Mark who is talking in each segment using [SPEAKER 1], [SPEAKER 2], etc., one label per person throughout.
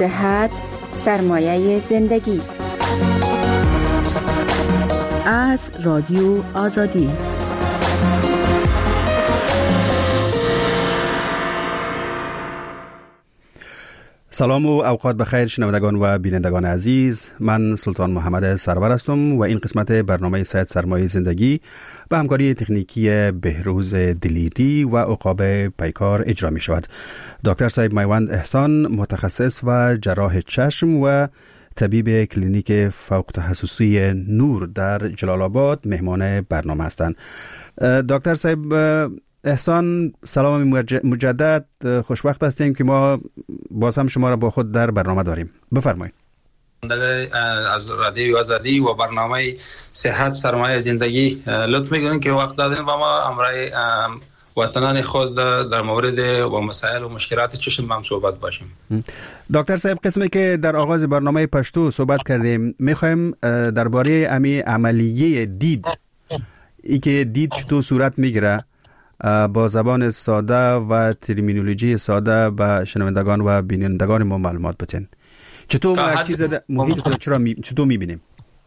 [SPEAKER 1] صحت سرمایه زندگی.
[SPEAKER 2] از رادیو آزادی.
[SPEAKER 3] سلام و اوقات بخیر شنوندگان و بینندگان عزیز. من سلطان محمد سرور هستم و این قسمت برنامه صحت سرمایه زندگی به همکاری تکنیکی بهروز دلیری و عقاب پیکار اجرا می شود. دکتر صاحب میوند احسان، متخصص و جراح چشم و طبیب کلینیک فوق تخصصی نور در جلال آباد مهمان برنامه هستند. دکتر صاحب احسان، سلام مجدد، خوشوقت هستیم که ما باز هم شما را با خود در برنامه داریم. بفرمایید.
[SPEAKER 4] از رادیو آزادی و برنامه صحت سرمایه زندگی لطف میکنین که وقت دادین و ما امرای وطنان خود در مورد و مسائل و مشکلات چشم هم صحبت باشیم.
[SPEAKER 3] دکتر صاحب، قسمی که در آغاز برنامه پشتو صحبت کردیم میخوایم درباره عملیه دید، ای که دید چطور صورت میگیره، با زبان ساده و ترمینولوژی ساده به شنوندگان و بینندگان ما معلومات بدین. چطور ما یک چیز محیط خود چطور میبینیم؟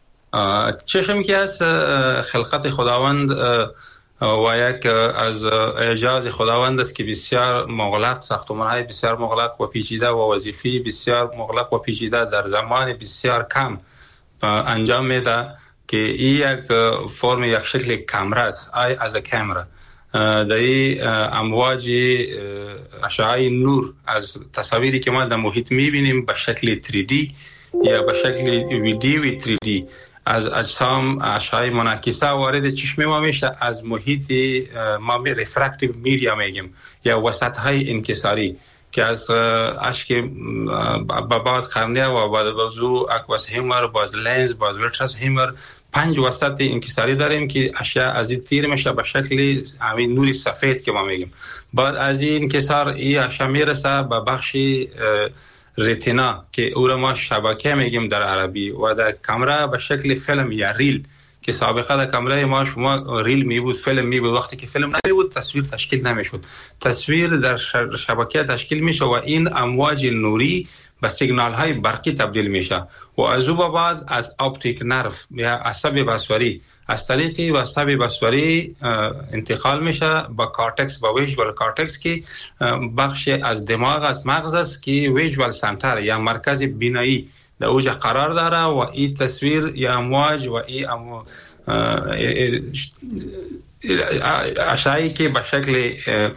[SPEAKER 4] چشم که از خلقت خداوند و یک از اعجاز خداوند است که بسیار مغلق، ساختمان‌های بسیار مغلق و پیچیده و وظیفه بسیار مغلق و پیچیده در زمان بسیار کم انجام میده که این یک فرم، یک شکل کامره است، از کامera. دایی امواج اشعه نور از تصاویری که ما در محیط میبینیم به شکل 3D یا به شکل ویدیوی 3D از اجسام اشعه منعکسه وارد چشم ما میشه، از محیط ما رفرکتیو میدیا میگیم یا وسطهای انکساری که از اشک به بعد قرنیه و بعد بازو اکواس هیمر، باز لنز، باز ورترس هیمر، 5 وسط انکساری داریم که اشیا از این تیر میشه به شکل همین نوری سفید که ما میگیم. بعد از این انکسار این اشیا میرسه به بخش رتینا که او را ما شبکه میگیم در عربی و در کامera به شکل فیلم یا ریل که سابقه در کامرای ما شما ریل می بود، فیلم می بود. وقتی که فیلم نمی بود تصویر تشکیل نمیشد، تصویر در شبکه تشکیل میشه و این امواج نوری به سیگنال های برقی تبدیل میشه و از او بعد از اپتیک نرو یا عصب بصری از طریق عصب بصری انتقال میشه با کارتکس، با ویژوال کارتکس که بخش از دماغ از مغز است که ویژوال سنتر یا مرکز بینایی در اوج قرار داره و این تصویر یا امواج و این اشعه‌ای که به شکل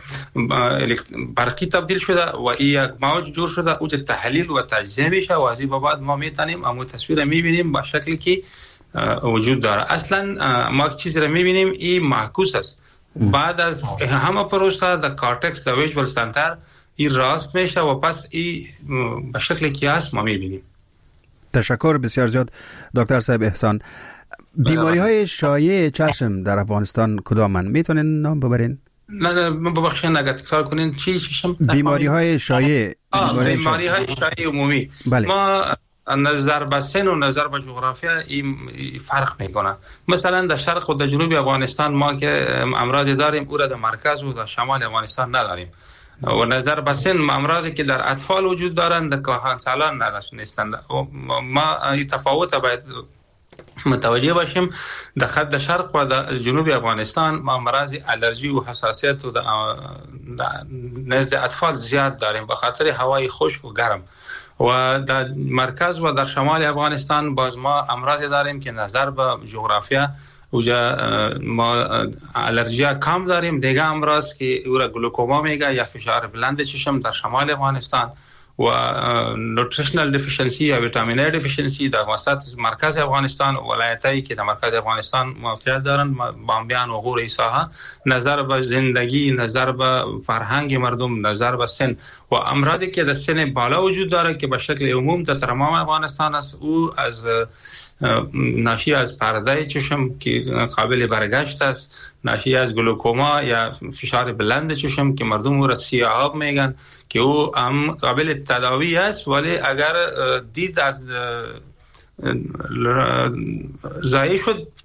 [SPEAKER 4] برقی تبدیل شده و این یک موج جور شده اوج تحلیل و تجزیه میشه و از این بعد ما میتونیم امو تصویر میبینیم به شکلی که وجود داره. اصلا ما چیزی رو میبینیم این معکوس است. بعد از همه پروسه در کارتکس در ویژوال سنتر این راست میشه و پس این به شکلی که هست ما میبینیم.
[SPEAKER 3] تشکر بسیار زیاد دکتر صاحب احسان. بیماری های شایع چشم در افغانستان کدامن؟ میتونین نام ببرین؟
[SPEAKER 4] نه ببخشید اگر تکرار کنین. چی چشم؟
[SPEAKER 3] بیماری های شایع.
[SPEAKER 4] بیماری های شایع عمومی.
[SPEAKER 3] بله.
[SPEAKER 4] ما نظر به سن و نظر به جغرافیا این فرق میکنه. مثلا در شرق و در جنوب افغانستان ما که امراض داریم او را در مرکز و در شمال افغانستان نداریم و نظر به سن امراضی که در اطفال وجود دارند در کهنسالان نیستند. ما این تفاوت باید متوجه باشیم. در خط شرق و در جنوب افغانستان ما امراض الرژی و حساسیت و نزد اطفال زیاد داریم به خاطر هوای خشک و گرم و در مرکز و در شمال افغانستان باز ما امراضی داریم که نظر به جغرافیا اوجا ما الرژی کم داریم. دیگه امراض که او را گلوکوما میگه یا فشار بلند چشم در شمال افغانستان و نوتریشنال دیفیشنسی یا ویتامین ای دیفیشنسی در وسط مرکز افغانستان و ولایتایی که در مرکز افغانستان موقعیت دارند، بامبیان و غور ایساها، نظر به زندگی، نظر به فرهنگ مردم، نظر به سن و امراضی که در سن بالا وجود داره که به شکل عموم در تمام افغانستان است، او از ناشی از پرده چشم که قابل برگشت است، ناشی از گلوکوما یا فشار بلند چشم که مردم او را سیاهاب میگن که او هم قابل تداوی است، ولی اگر دید از ضایع شد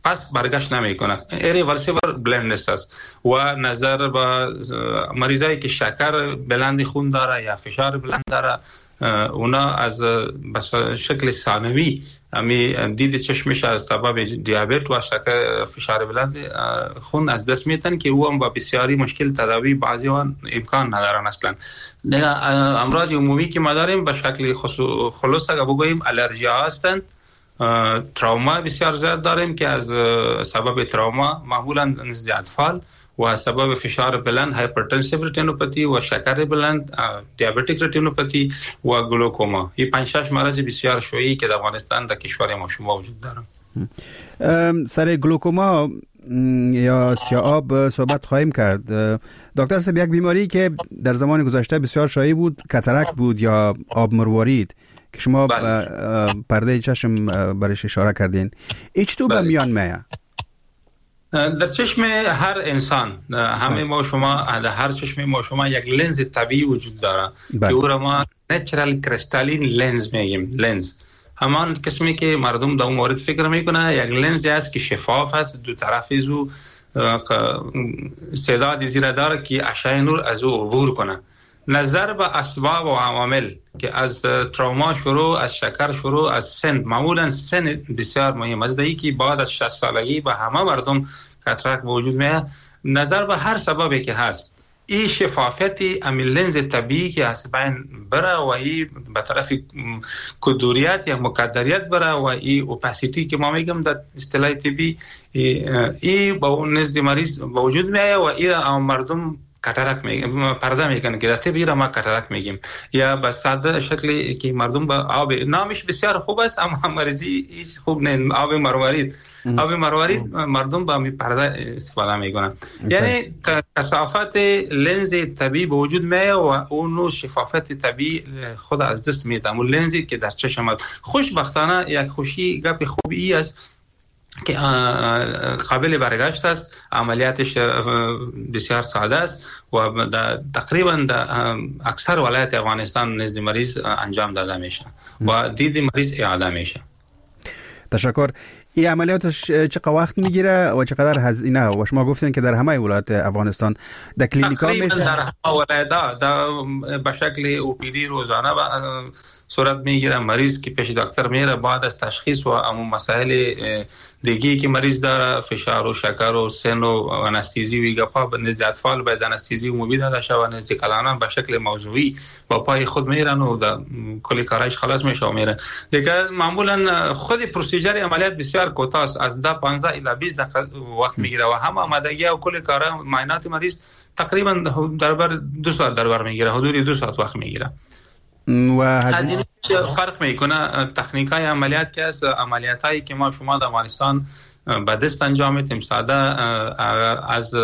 [SPEAKER 4] پس برگشت نمیکنه. ایریورسیبل بلایندنس است. و نظر به مریضایی که شکر بلند خون داره یا فشار بلند داره، اونا از شکل ثانوی امی دید چشمش از سبب دیابت و شکر فشار بلند خون از دست میتن که او هم با بسیاری مشکل تداوی بعضی آن امکان ندارن اصلا. امراض عمومی که ما داریم به شکل خلاص اگه بگوییم الرژی ها هستند. تروما بسیار زیاد داریم که از سبب تروما معمولا نزد اطفال و سبب فشار بلند هایپرتنسیو رتینوپاتی و شکر بلند دیابتیک رتینوپاتی و گلوکوما. این 5-6 مرض بسیار شایعی که در افغانستان در کشور ما شما وجود دارن.
[SPEAKER 3] سر گلوکوما یا سیاه آب صحبت خواهیم کرد. دکتر صاحب، یک بیماری که در زمان گذشته بسیار شایع بود کاتاراکت بود یا آب مروارید که شما پرده چشم برش اشاره کردین، ایچ تو به میان میه؟
[SPEAKER 4] در چشم هر انسان، همه ما شما، در هر چشم ما شما یک لنز طبیعی وجود داره که او را ما نچرال کریستالین لنز میگیم. لنز همان قسمی که مردم در اون مورد فکر میکنه یک لنز است که شفاف است، دو طرف زو استعداد زیرا داره که اشعه نور از او عبور کنه. نظر به اسباب و عوامل که از تروما شروع، از شکر شروع، از سن، معمولا سن بسیار مهم است. دایی که بعد از 60 سالگی به همه مردم کاتاراکت وجود میاد. نظر به هر سببی که هست، این شفافیتی امی لنز طبیعی که هست بین بره و این به طرف کدوریت یا مقدریت بره و این اوپاسیتی که ما میگم در اصطلاح طبی، این با اون نزد مریض وجود میاد و این مردم کاتاراکت میگن، پرده میگن که طبیعی را ما کاتاراکت میگیم. یا به ساده شکلی که مردم به آب، نامش بسیار خوب است اما مریضی هیچ خوب نه، آب مروارید. آب مروارید مردم با می پرده استفاده میکنن. یعنی کثافت لنز طبیعی به وجود میاد و اون شفافیت طبیعی خود از دست میده. اون لنزی که در چشم خوشبختانه یک خوشی گپ خوبی است که قابل برگشت است. عملیاتش بسیار ساده است و تقریبا در اکثر ولایت افغانستان نزد مریض انجام داده میشه و دید مریض اعاده میشه.
[SPEAKER 3] تشکر. این عملیاتش چقدر وقت میگیره و چقدر هزینه؟ و شما گفتین که در همه ولایت افغانستان در کلینیکا میشه؟
[SPEAKER 4] در همه ولایت به شکل او پی دی روزانه صورت میگیره. مریض که پیش دکتر میره بعد از تشخیص و امون مسائل دیگی که مریض داره، فشار و شکر و سن و انستیزی و گپا، به نزد اطفال باید انستیزی عمومی داده شود، نزد کلانان به شکل موضوعی با پای خود میرن و در کلی کارش خلاص میشه و میرن دیگه. معمولا خود پروسیجر عملیات بسیار کوتاه است، از 10-15 الی 20 دقیقه وقت میگیره و همه آمادگی و کلی کارا معاینات مریض تقریبا دربر 2 ساعت دربر میگیره، حدود 2 ساعت وقت میگیره.
[SPEAKER 3] و هزینه
[SPEAKER 4] فرق میکنه. تکنیکای عملیات که از عملیاتایی که ما شما در افغانستان به دست انجام میدیم ساده از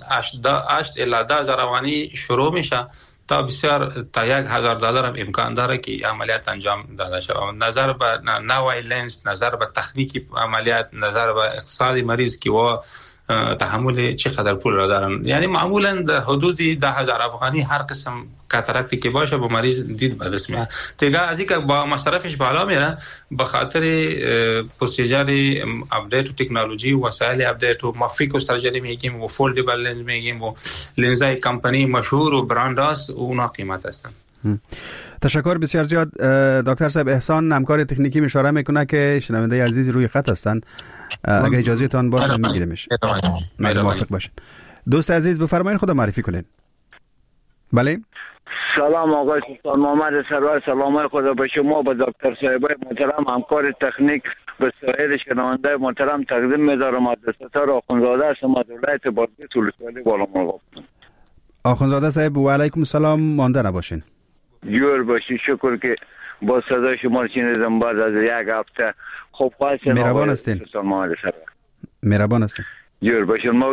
[SPEAKER 4] 8 الی 10,000 افغانی شروع میشه تا بسیار تا $1,000 هم امکان داره که عملیات انجام داده شود. نظر به نوع لنز، نظر به تکنیک عملیات، نظر به اقتصاد مریض که و تحمل چقدر پول را دارن. یعنی معمولا در حدود 10,000 افغانی هر قسم کاتاراکتی که باشه با مریض دید به دست میاد. دیگه از اینکه با مصرفش بالا میره به خاطر پروسیجر اپدیت و تکنولوژی و وسایل اپدیت و ما فیکو سرجری میگیم و فولدبل لنز میگیم و لنزای کمپانی مشهور و برانداست و اونا قیمت هستن.
[SPEAKER 3] تشکر بسیار زیاد. دکتر صاحب احسان همکار تکنیکی اشاره میکنه که شنونده عزیز روی خط هستن، اگه اجازه تان باشه میگیریمش. موافق باشین. دوست عزیز بفرمایید خود معرفی کنین. بله.
[SPEAKER 5] سلام آقای سلطان محمد سرور، سلام خدا به شما، به دکتر صاحبای محترم همکار تکنیک، به سایر شنونده محترم تقدیم می‌دارم. از ستار آخونزاده هستم از ولایت بادغیس ولسوالی بالامرغ.
[SPEAKER 3] آخونزاده صاحب و علیکم السلام، مانده نباشین.
[SPEAKER 5] جور باشی، شکر که با صدای شما شنیدم بعد از یک هفته. خوب هستین؟
[SPEAKER 3] مهربان هستین. مهربان هستین.
[SPEAKER 5] جور باشین.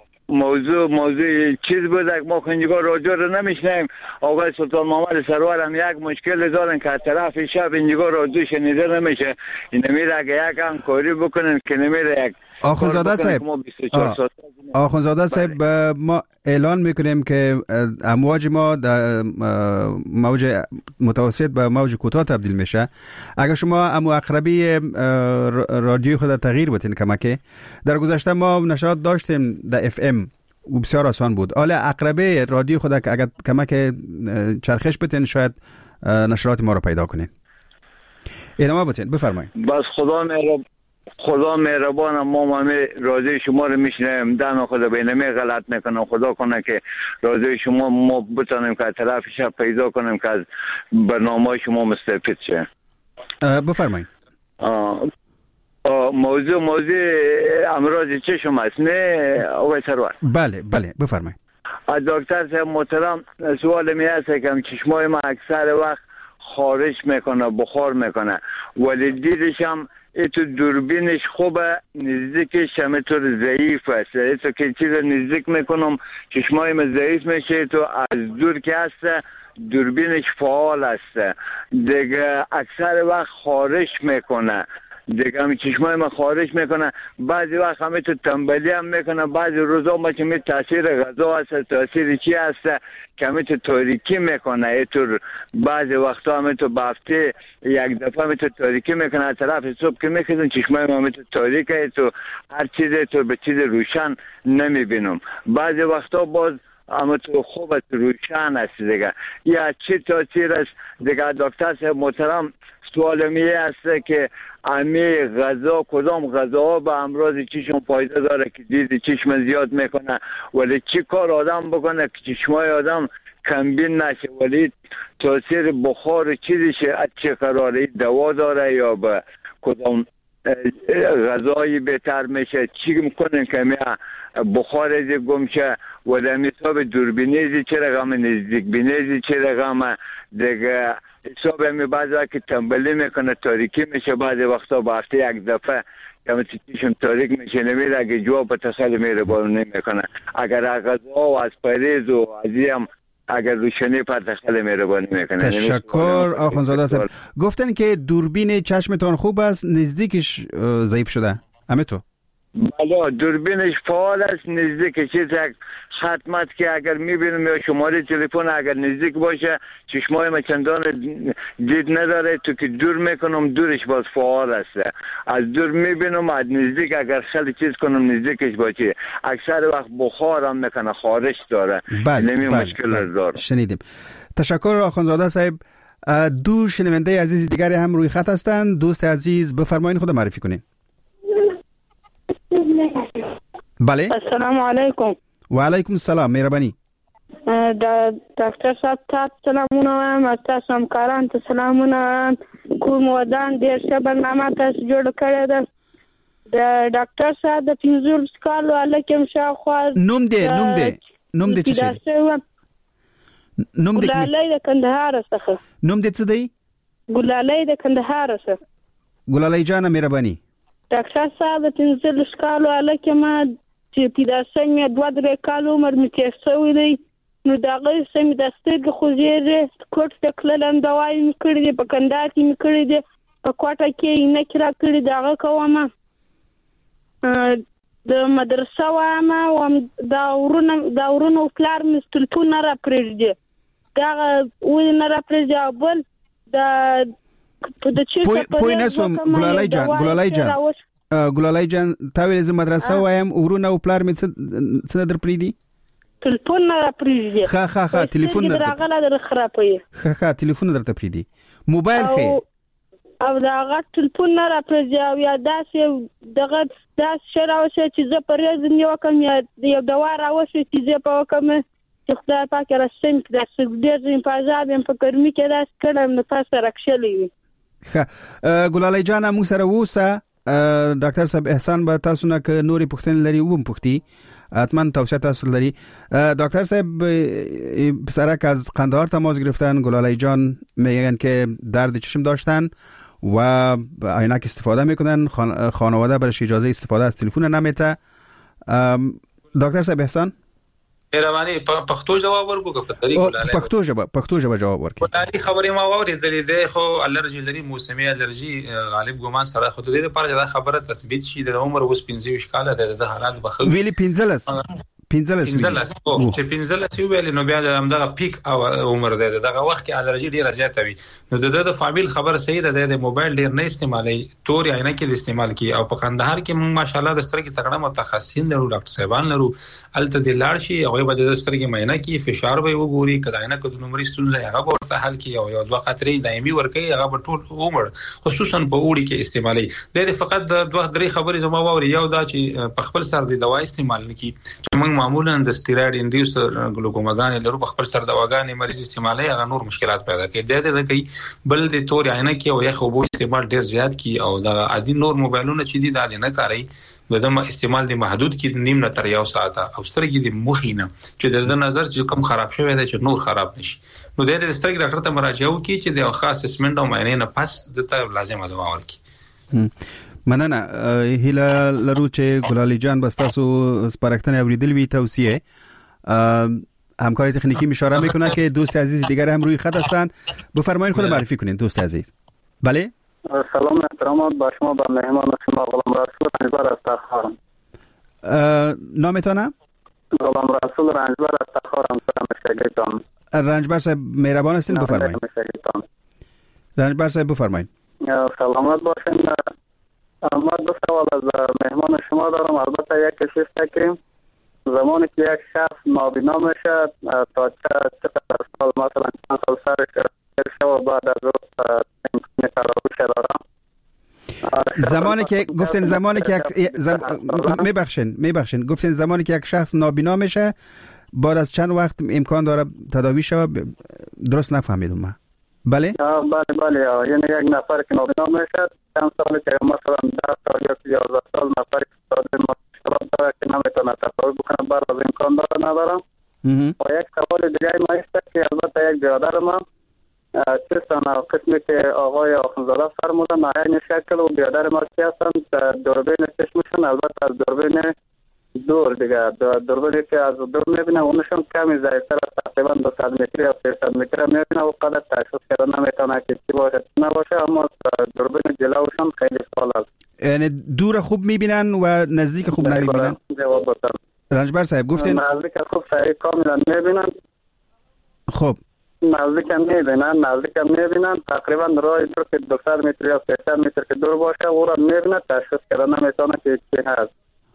[SPEAKER 5] موضوع چیز بود که ما خنجگاه راجع رو نمیشنیم. آقای سلطان محمد سرور هم یک مشکل دارن که طرف شب اینجا راجع شنیده نمیشه. این میره اگه یک همکاری بکنن که نمیره یک
[SPEAKER 3] آخوندزاده صاحب ما اعلان میکنیم که امواج ما در موج متوسط به موج کوتاه تبدیل میشه. اگر شما امو اقربی رادیوی خود تغییر بدین کمکی. در گذشته ما نشرات داشتیم در اف ام و بسیار آسان بود. حالا اقربی رادیو خود اگر کمک چرخش بدین شاید نشرات ما رو پیدا کنین. ادامه بدین، بفرمایید.
[SPEAKER 5] بس خدا مهربان، ما همه راضی شما رو میشنیم، دهن خدا بینمی غلط نکنم. خدا کنه که راضی شما ما بتانیم که طرفش پیدا کنیم که از برنامه شما مستفید شه.
[SPEAKER 3] بفرمایید.
[SPEAKER 5] موضوع امراض چشم است نه آقای سرور؟
[SPEAKER 3] بله بفرمایید.
[SPEAKER 5] دکتر صاحب محترم، سوال می هست که چشمای ما اکثر وقت خارش میکنه، بخار میکنه، ولی دیدش هم ایتو دوربینش خوبه، نزدیکش همه طور ضعیف است. ایتو که چیز نزدیک میکنم چشمای ما ضعیف میشه، تو از دور که هست دوربینش فعال است دیگه، اکثر وقت خارش میکنه دیگه، همین چشمای ما خارش میکنه. بعضی وقت همه تو تنبلی هم میکنه، بعضی روزا ما که می تاثیر غذا هست، تاثیر چی هست که همه تو تاریکی میکنه. ایطور بعضی وقتا همه تو بافته یک دفعه همه تو تاریکی میکنه، از طرف صبح که میکنن چشمای ما همه تو تاریکه، تو هر چیزی تو به چیز روشن نمیبینم. بعضی وقتا باز اما تو خوب روشن است دیگه. یا چی تاثیر است دیگه؟ دکتر صاحب محترم، سوال میه است که امی غذا کدام غذا به امراض چشم فایده داره که دید چشم زیاد میکنه، ولی چی کار آدم بکنه که چشمای آدم کمبین نشه، ولی تاثیر بخار چیزشه از چه قراره؟ دوا داره یا به کدام غذایی بهتر میشه؟ چی میکنن که می بخار از گم شه؟ و در حساب دوربینیزی چه رقم، نزدیک بینیزی چه رقم دیگه؟ حساب همی بعضی وقت که تنبلی میکنه تاریکی میشه، بعضی وقتا با هفته یک دفعه که چشم تاریک میشه نمیره، اگه جواب به تسل میره بارو نمیکنه. اگر از غذا و از پریز و ازیم اگر روشنی پر تسل میره بارو نمیکنه.
[SPEAKER 3] تشکر آخوندزاده صاحب. گفتن که دوربین چشمتان خوب است، نزدیکش ضعیف شده همه تو؟
[SPEAKER 5] بله دوربینش فعال است، نزدیک چیز خدمت که اگر میبینم یا شماره تلفن اگر نزدیک باشه چشمای ما چندان دید نداره، تو که دور میکنم دورش باز فعال است. از دور میبینم، از نزدیک اگر خیلی چیز کنم نزدیکش باشه اکثر وقت بخار هم میکنه، خارش داره. نمی مشکل داره.
[SPEAKER 3] شنیدیم. تشکر آخوندزاده صاحب. دو شنونده عزیز دیگری هم روی خط هستند. دوست عزیز بفرمایید خود معرفی کنین. بله.
[SPEAKER 6] السلام علیکم.
[SPEAKER 3] و علیکم السلام. مهربانی.
[SPEAKER 6] دکتر صاحب تاسو سلامونه وایم، تاسو همکاران ته سلامونه وایم. کوم ودان ډیر ښه برنامه تاسو جوړ کړې ده. د ډاکټر صاحب د 15 کالو هلک شاوخوا
[SPEAKER 3] نوم دې څه دی؟ نوم دې
[SPEAKER 6] ګلالۍ د کندهار څخه.
[SPEAKER 3] نوم دې څه دی؟
[SPEAKER 6] ګلالۍ د کندهار څخه.
[SPEAKER 3] ګلالۍ جانه مهرباني.
[SPEAKER 6] ډاکټر صاحب د 15 کالو هلک ما چې پیدا سمې 2-3 کال عمر مې تیر شوی دی، نو د هغې سمې د سترګې خوځېږي، کوټ ته تللم دوايي مې کړي دي، په کندهار کې مې کړي دي، په کوټه کې عینکې راکړي دي، هغه کومه د مدرسه وایم او دا ورونو پلار مې تلیفون نه راپرېږدي، دغه ولې نه راپرېږدي؟ او بل د چېرته
[SPEAKER 3] پوه نه شوم ګلالۍ جان تا ویل زه مدرسه وایم، ورونه او پلار مې څه نه در پرېږدي؟
[SPEAKER 6] تلیفون نه راپرېږدي.
[SPEAKER 3] ښه تلیفون نه
[SPEAKER 6] راغله در خرابوي.
[SPEAKER 3] ښه تلیفون درته پرېږدي، موبایل ښه
[SPEAKER 6] او دا هغه تلیفون نه راپرېږدي، او یا داسې دغه داسې شی راوشي چې زه پرهیز یې وکړم، یا یو دوا راوشي چې زه په وکړم چې خدای پاک راسم کړي. داسې ډېر ځین په عذاب یم، په ګرمي کې داسې کړم نو پاسه راکښلی وي.
[SPEAKER 3] ښه ګلالۍ جانه موږ سره اوسه. ډاکټر صاحب احسان به تاسو نه که نورې پوښتنې لري وم پوښتي، حتما توصیه تاسو لري. دکتر صاحب پسرک از قندهار تماس گرفتن. گلالۍ جان میگن که درد چشم داشتن و عینک استفاده میکنن، خانواده برش اجازه استفاده از تلفن نمیده. دکتر صاحب احسان
[SPEAKER 4] مهرباني پښتو جواب ورکو که په طریقه
[SPEAKER 3] پښتو ژبه جواب ورکړي.
[SPEAKER 4] ولادي خبرې ما واورېدلې ده خو الرجی لري موسمي الرجی غالب ګومان سره خو د دې لپاره دا خبره تثبیت شي د عمر اوس 15 کاله د حالات بخو
[SPEAKER 3] ویلي 15
[SPEAKER 4] چې 15 ویل نو بیا د همدغه پیک او عمر ده دغه وخت کې الرجی ډیره زیاته وي نو د فامیل خبر صحیح ده د موبایل ډیر نه استعمالي تور عینه کې استعمال کی او په قندهار کې ماشاءالله د سترګې تکړه متخصصین لرو ډاکټر صاحبان لرو الته د لاړ شي او به د سترګې معاینه کې فشار به وګوري کله عینه کې د نمبر ستونزه هغه ورته حل کی او یو دوه خطرې دایمي ورکي هغه په ټول عمر خصوصا په وړي کې استعمالي د فقط دوه درې خبرې زما ووري یو دا چې په خپل سر د دوا استعمال نکي چې موږ معمولا د سټیراید انډیوس ګلوکوماګان لرو په خپل سر دواګانې مریض استعمالي هغه نور مشکلات پیدا کوي د کوي بل د تور عینه کې او یخ وبو استعمال ډیر زیات کی او د عادي نور موبایلونه چې دي دا نه کاری د استعمال د محدود کې نیم نه تر یو ساعت او سترګې د مخینه چې د نظر چې کوم خراب شوی دی چې نور خراب نشي نو د سترګې ډاکټر ته مراجعه وکړي چې د خاص اسسمنټ او معاینې نه پس د ته لازمه دوا ورکړي.
[SPEAKER 3] مننه هیله لرو چې ګلالي جان بستاسو سپارښتنه اوریدل وی توصیه همکاری تکنیکی اشاره میکنه که دوست عزیز دیگر هم روی خط هستند. بفرمایید خود معرفی کنین دوست عزیز. بله
[SPEAKER 7] سلام احترامات با شما و مهمان شما غلام رسول رنجبر از تخارم.
[SPEAKER 3] نامتانه؟
[SPEAKER 7] غلام رسول رنجبر از تخارم سلام شگیتان.
[SPEAKER 3] رنجبر صاحب مهربان هستین بفرمایید. رنجبر صاحب بفرمایید.
[SPEAKER 7] سلامت باشین. ما دو سوال از مهمان شما دارم البته یک کشیش تکریم زمانی که یک شخص نابینا میشه تا چقدر سال مثلا چند سال سرش و بعد از این تراوش دارم
[SPEAKER 3] زمانی که گفتین میبخشین گفتین زمانی که یک شخص نابینا میشه بعد از چند وقت امکان داره تداوی شود درست نفهمیدم من بله
[SPEAKER 7] بله یعنی یک نفر که نابینا میشه چند سالی که مثلا 10 سال یا 11 سال نفر که مشکلات داره که نمیتونه تداوی بکنه بعد از امکان داره ندارم و یک سوال دیگه ما است که البته یک برادر ما چه سنه قسمی که آقای آخونزاده فرمودن آیین شکل و برادر ما که هستن دوربین چشمشون البته از دوربین دور دیگه دوربینی که از دور میبینه اونشون کمی ضعیفتر تقریبا 200 متری یا 300 متری میبینه و قدر تشخیص کرده نمیتونه که چی باشه نباشه اما دوربین جلوشون خیلی سال است.
[SPEAKER 3] یعنی دور خوب میبینن و نزدیک خوب نمیبینن؟
[SPEAKER 7] جواب بدم.
[SPEAKER 3] رنجبر صاحب گفتین
[SPEAKER 7] نزدیک خوب صحیح کاملا میبینن.
[SPEAKER 3] خب
[SPEAKER 7] نزدیک میبینن تقریبا راه دور که 200 متر یا 300 متر که دور باشه او را میبینه تشخیص کرده نمیتونه که چی هست.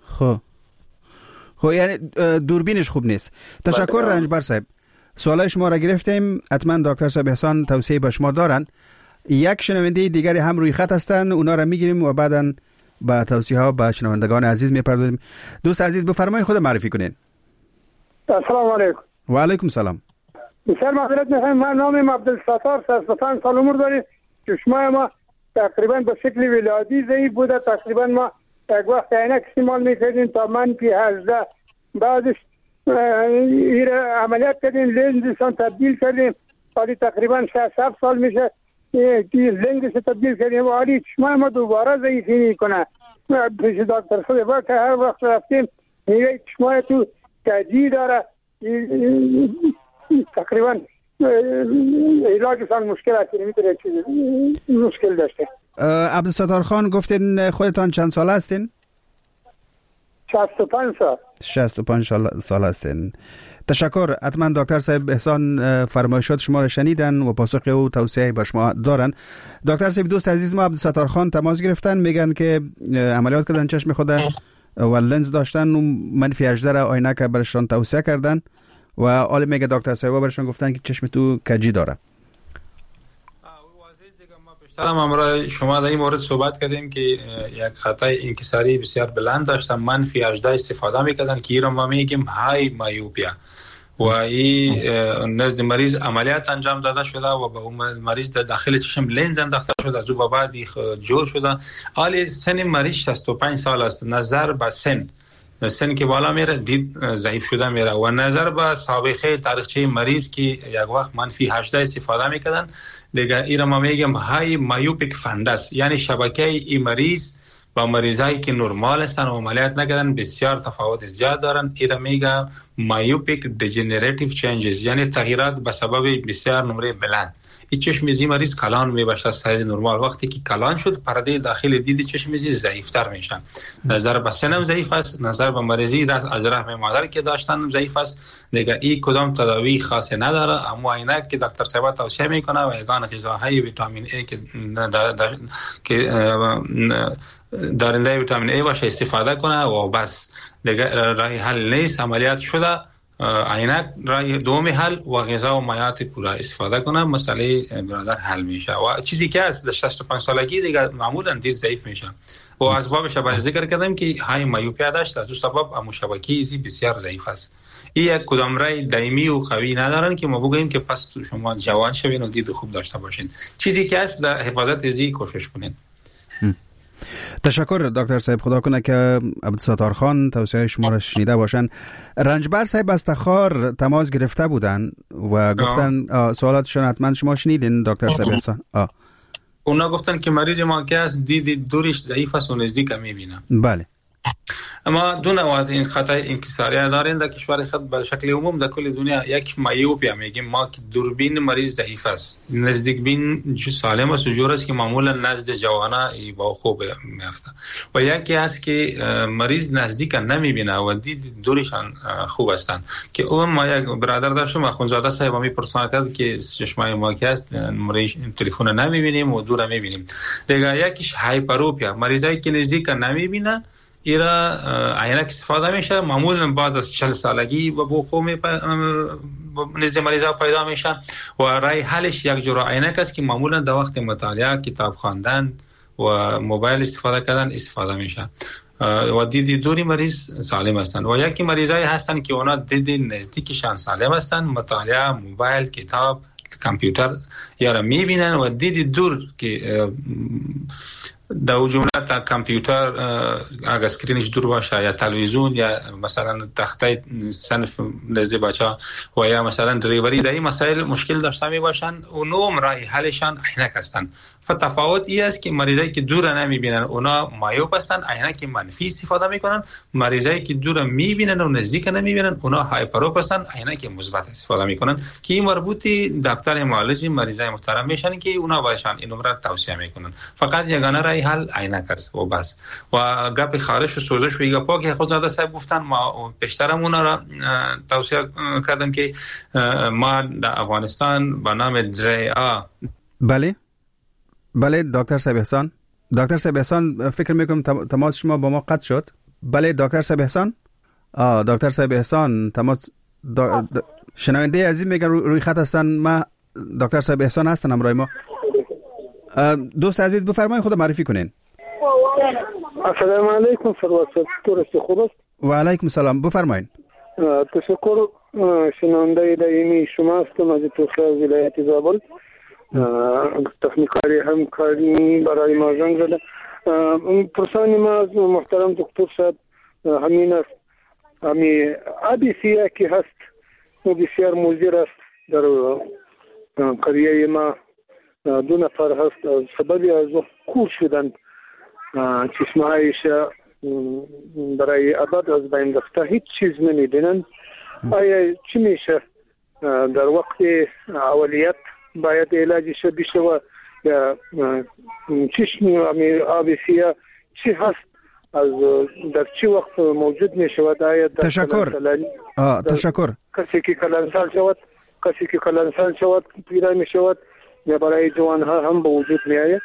[SPEAKER 3] خب یعنی دوربینش خوب نیست. تشکر رنجبر صاحب. سوالای شما را گرفتیم. حتما دکتر صاحب احسان توصیه به شما دارن. یک شنونده دیگری هم روی خط هستن اونا را میگیریم و بعداً با توصیه ها به شنوندگان عزیز میپردازیم. دوست عزیز بفرمایید خود معرفی کنین.
[SPEAKER 8] السلام علیکم.
[SPEAKER 3] و علیکم سلام.
[SPEAKER 8] بسیار معذرت میخوایم من نامم عبدالستار 65 سال عمر داریم. چشمای ما تقریبا به شکل ولادی ضعیف بوده تقریبا ما یک وقت عینک استعمال میکردیم تا منفی 18 بعدش عملیات کردیم لنزشان تبدیل کردیم حالی تقریبا 6-7 سال میشه لنزش تبدیل کردیم و حالی چشمای ما دوباره ضعیفی میکنه پیش دکتر صاحب که هر وقت رفتیم میگه چشمای تو کجی داره تقریبا علاجشان مشکل است نمیتونه مشکل داشته.
[SPEAKER 3] عبدالستار خان گفتین خودتان چند سال هستین؟
[SPEAKER 8] 65 سال.
[SPEAKER 3] 65 سال هستین. تشکر. حتما دکتر صاحب احسان فرمایشات شما را شنیدن و پاسخ او توصیه به شما دارن. دکتر صاحب دوست عزیز ما عبدالستار خان تماس گرفتن میگن که عملیات کردن چشم خود و لنز داشتن و منفی 18 را عینک برشان توصیه کردن و حالا میگه دکتر صاحب برشان گفتن که چشم تو کجی داره.
[SPEAKER 4] سلام امروز شما در این مورد صحبت کردیم که یک خطای انکساری بسیار بلند داشتن منفی 18 استفاده میکردن که این رو ما میگیم های مایوپیا و این نزد مریض عملیات انجام داده شده و به مریض در داخل چشم لنز انداخته شده از او بعد جور شده. حالی سن مریض 65 سال است. نظر به سن که بالا میره دید ضعیف شده میره و نظر به سابقه تاریخچه مریض که یک وقت منفی 18 استفاده میکردن دیگه این ما میگم های مایوپیک فندس یعنی شبکه این مریض با مریضایی که نرمال هستن و عملیات نکردن بسیار تفاوت زیاد دارن. این میگه مایوپیک دیجنراتیو چینجز، یعنی تغییرات به سبب بسیار نمره بلند. این چشمزی مریض کلان میبشه از سایز نرمال. وقتی که کلان شد پرده داخل دید چشمزی ضعیفتر میشه. نظر به سنم ضعیف است، نظر به مریضی از رحم مادر که داشتن ضعیف است. دیگه این کدام تداوی خاصی نداره، اما عینک که دکتر صاحب توصیه میکنه و یگان غذاهای ویتامین ای که دارنده ویتامین ای باشه استفاده کنه و بس. دیگه راه حل نیست، عملیات شده عینک راه دوم حل و غذا و مایعات پورا استفاده کنه، مسئله برادر حل میشه. و چیزی که از 65 سالگی دیگه معمولا دید ضعیف میشه و اسبابش باید ذکر کردم که های مایوپیا داشت، از دو سبب امو شبکیه بسیار ضعیف است. این یک کدام رای دائمی و قوی ندارن که ما بگیم که پس شما جوان شوین و دید خوب داشته باشین. چیزی که از در حفاظت ازی کوشش کنین.
[SPEAKER 3] تشکر دکتر صاحب، خدا کنه که عبدالستار خان توصیه شما را شنیده باشن. رنجبر صاحب از تخار تماس گرفته بودن و گفتن سوالاتشون حتما شما شنیدین دکتر صاحب حسن.
[SPEAKER 4] اونا گفتن که مریض ما که است دید دورش ضعیف است و نزدیک میبینه.
[SPEAKER 3] بله.
[SPEAKER 4] اما دو نوع از این خطای انکساری دارین در کشور خود به شکل عموم در کل دنیا. یک مایوپیا میگیم ما که دوربین مریض ضعیف است، نزدیک بین سالم است و جور است که معمولا نزد جوانا با خوب میافته. و یکی هست که مریض نزدیک نمیبینه و دید دورشان خوب هستند که اون ما یک برادر داشتم اخوندزاده صاحب می پرسان کرد که چشمای ما که است مریض تلفن نمیبینیم و دور میبینیم. دیگه یکیش هایپروپیا، مریضایی که نزدیک نمیبینه ایرا عینک استفاده میشه، معمولا بعد از 40 سالگی و بوقوم نزد مریضا پیدا میشه و رای حلش یک جور عینک است که معمولا در وقت مطالعه، کتاب خواندن و موبایل استفاده کردن استفاده میشه و دید دوری مریض سالم هستند. و یکی مریضایی هستند که اونا دید نزدیکشان سالم هستند، مطالعه، موبایل، کتاب، کامپیوتر یا میبینن و دید دور که در جمله تا کامپیوتر اگر اسکرینش دور باشه یا تلویزیون یا مثلا تخته صنف نزد بچه‌ها و یا مثلا دریوری، در این مسائل مشکل داشته می باشن و نوم راه حلشان عینک هستند. فتفاوت این است که مریضایی که دور نمیبینن اونا مایوپ هستند، عینک منفی استفاده میکنن. مریضایی که دور میبینن و نزدیک نمیبینن اونا هایپروپ هستند، عینک مثبت استفاده میکنن که این مربوطی دکتر معالج مریضای محترم میشن که اونا باشن این نمره توصیه میکنن. فقط یگانه راه حل عینک است و بس. و گپ خارش و سوزش و ایگا پاک خودزاده صاحب گفتن، ما پیشترم اونا را توصیه کردم که ما در افغانستان به نام دریا.
[SPEAKER 3] بله دکتر صاحب احسان. دکتر صاحب احسان فکر میکنم تماس شما با ما قطع شد. بله دکتر صاحب احسان. دکتر صاحب احسان تماس شنونده عزیز میگن روی خط هستن. ما دکتر صاحب احسان هستن همراه ما. دوست عزیز بفرمایید خود معرفی کنین.
[SPEAKER 8] السلام علیکم سروات صاحب، خوب است؟
[SPEAKER 3] و علیکم السلام، بفرمایید.
[SPEAKER 8] تشکر. شنونده دائمی شما هستم از توخی ولایت زابل. تکنیکاری همکاری برای ما زنگ زده. پرسان ما از محترم دکتر صاحب همین است، همین ابیسیا که هست و بسیار مضر است. در قریه ما 2 نفر هست از سبب از کور شدند، چشمه هایش برای ابد از بین رفته، هیچ چیز نمیبینند. آیا چی میشه؟ در وقت اولیت باید علاجش بشه و یا چشم آبیسیا چی هست؟ از در چی وقت موجود می شود؟ آیا
[SPEAKER 3] تشکر.
[SPEAKER 8] کسی که کلانسال شود پیدا می شود یا برای جوان ها هم به وجود می آید؟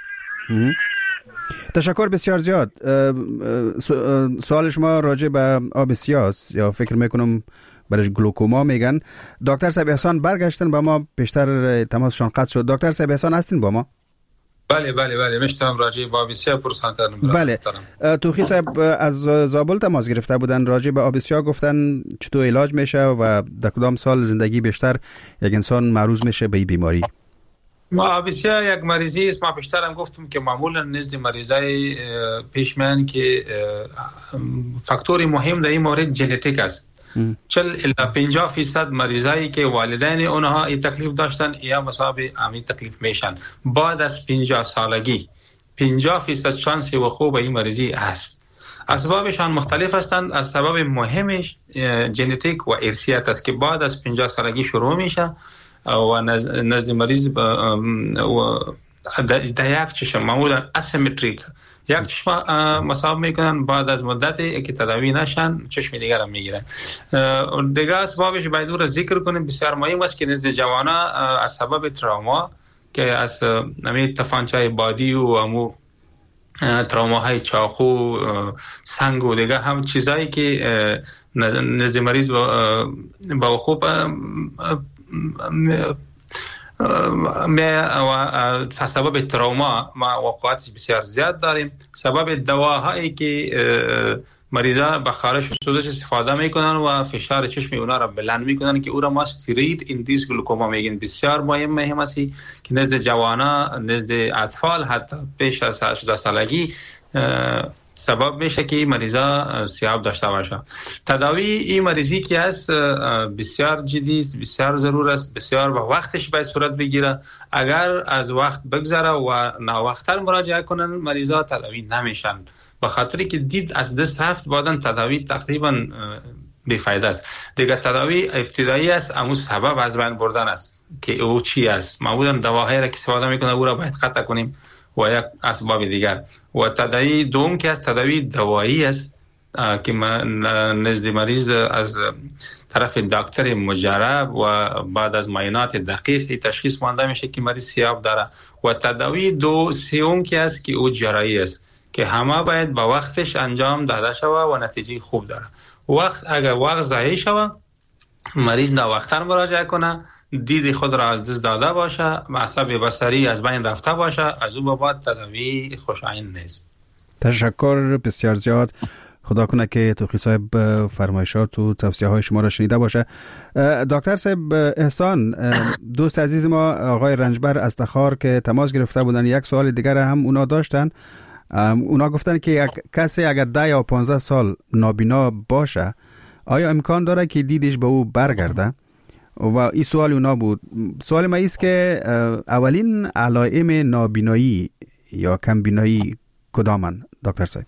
[SPEAKER 3] تشکر بسیار زیاد. سوال شما راجع به آبیسیاست یا فکر میکنم برش گلوکوما میگن. دکتر صاحب احسان برگشتن با ما، پیشتر تماسشان قطع شد. دکتر صاحب احسان هستین با ما؟
[SPEAKER 4] بله میشتم راجع به آبیسیا پرسان کردم.
[SPEAKER 3] بله. توخی صاحب از زابل تماس گرفته بودن، راجع به آبیسیا گفتن چطور علاج میشه و در کدام سال زندگی بیشتر یک انسان معرض میشه به این بیماری؟
[SPEAKER 4] ما آبیسیا یک مریضی است. ما پیشترم گفتم که معمولا نزد مریضای پیشمن که فاکتوری مهم در این مورد ژنتیک است. 40 الی 50% مریضایی که والدین اونها این تکلیف داشتن یا مصاب همین تکلیف میشن بعد از 50 سالگی 50% شانس و خوب این مریضی است. اسبابشان مختلف هستند. از سبب مهمش ژنتیک و ارثیت است که بعد از 50 سالگی شروع میشه و نزد مریض در یک چشم معمولا اسیمتریک یک چشم مصاب میکنن، بعد از مدتی که تداوی نشن چشم دیگر هم میگیرن. دیگر اسبابش باید او را ذکر کنیم. بسیار مهم است که نزد جوانا از سبب تراما که از همین تفانچه بادی و امو تراوماهای چاقو، سنگ و دیگه هم چیزایی که نزد مریض با خوب و سبب تراوما ما وقایعش بسیار زیاد داریم. سبب دواهایی که مریضا به خارش و سوزش استفاده میکنن و فشار چشم اونا را بلند میکنن که او را ما استیروید ایندیس گلوکوما میگن. بسیار مهم است که نزد جوانا، نزد اطفال حتی پیش از 18 سالگی سبب میشه که مریضا سیاب داشته باشه. تداوی این مریضی که است بسیار جدی است، بسیار ضرور است، بسیار به وقتش باید صورت بگیره. اگر از وقت بگذره و ناوقتر مراجعه کنن مریضا تداوی نمیشن، به خاطری که دید از دست رفت بعدن تداوی تقریبا بی‌فایده است. دیگه تداوی ابتدایی است، اما سبب از بین بردن است که او چی است. معمولا دواهایی را که استفاده میکنه او را باید قطع کنیم و یک اسباب دیگر. و تداوی دوم که است تداوی دوایی است که نزد مریض از طرف دکتر مجرب و بعد از معاینات دقیق تشخیص مانده میشه که مریض سیاب داره. و تداوی سوم که است که او جراحی است که همه باید با وقتش انجام داده شود و نتیجه خوب داره. اگر وقت ضایع شود مریض ناوقتاً مراجعه کنه، دید خود را از دست داده باشه، عصب بصری از بین رفته باشه، از او به بعد تداوی خوشایند نیست.
[SPEAKER 3] تشکر بسیار زیاد. خدا کنه که توخی صاحب فرمایشات و توصیه های شما را شنیده باشه. دکتر صاحب احسان، دوست عزیز ما آقای رنجبر از تخار که تماس گرفته بودن یک سوال دیگر هم اونا داشتن. اونا گفتن که کسی اگر 10 یا 15 سال نابینا باشه آیا امکان داره که دیدش به او برگرده؟ و این سوال اونا بود. سوال ما ایست که اولین علائم نابینایی یا کمبینایی کدامن دکتر صاحب؟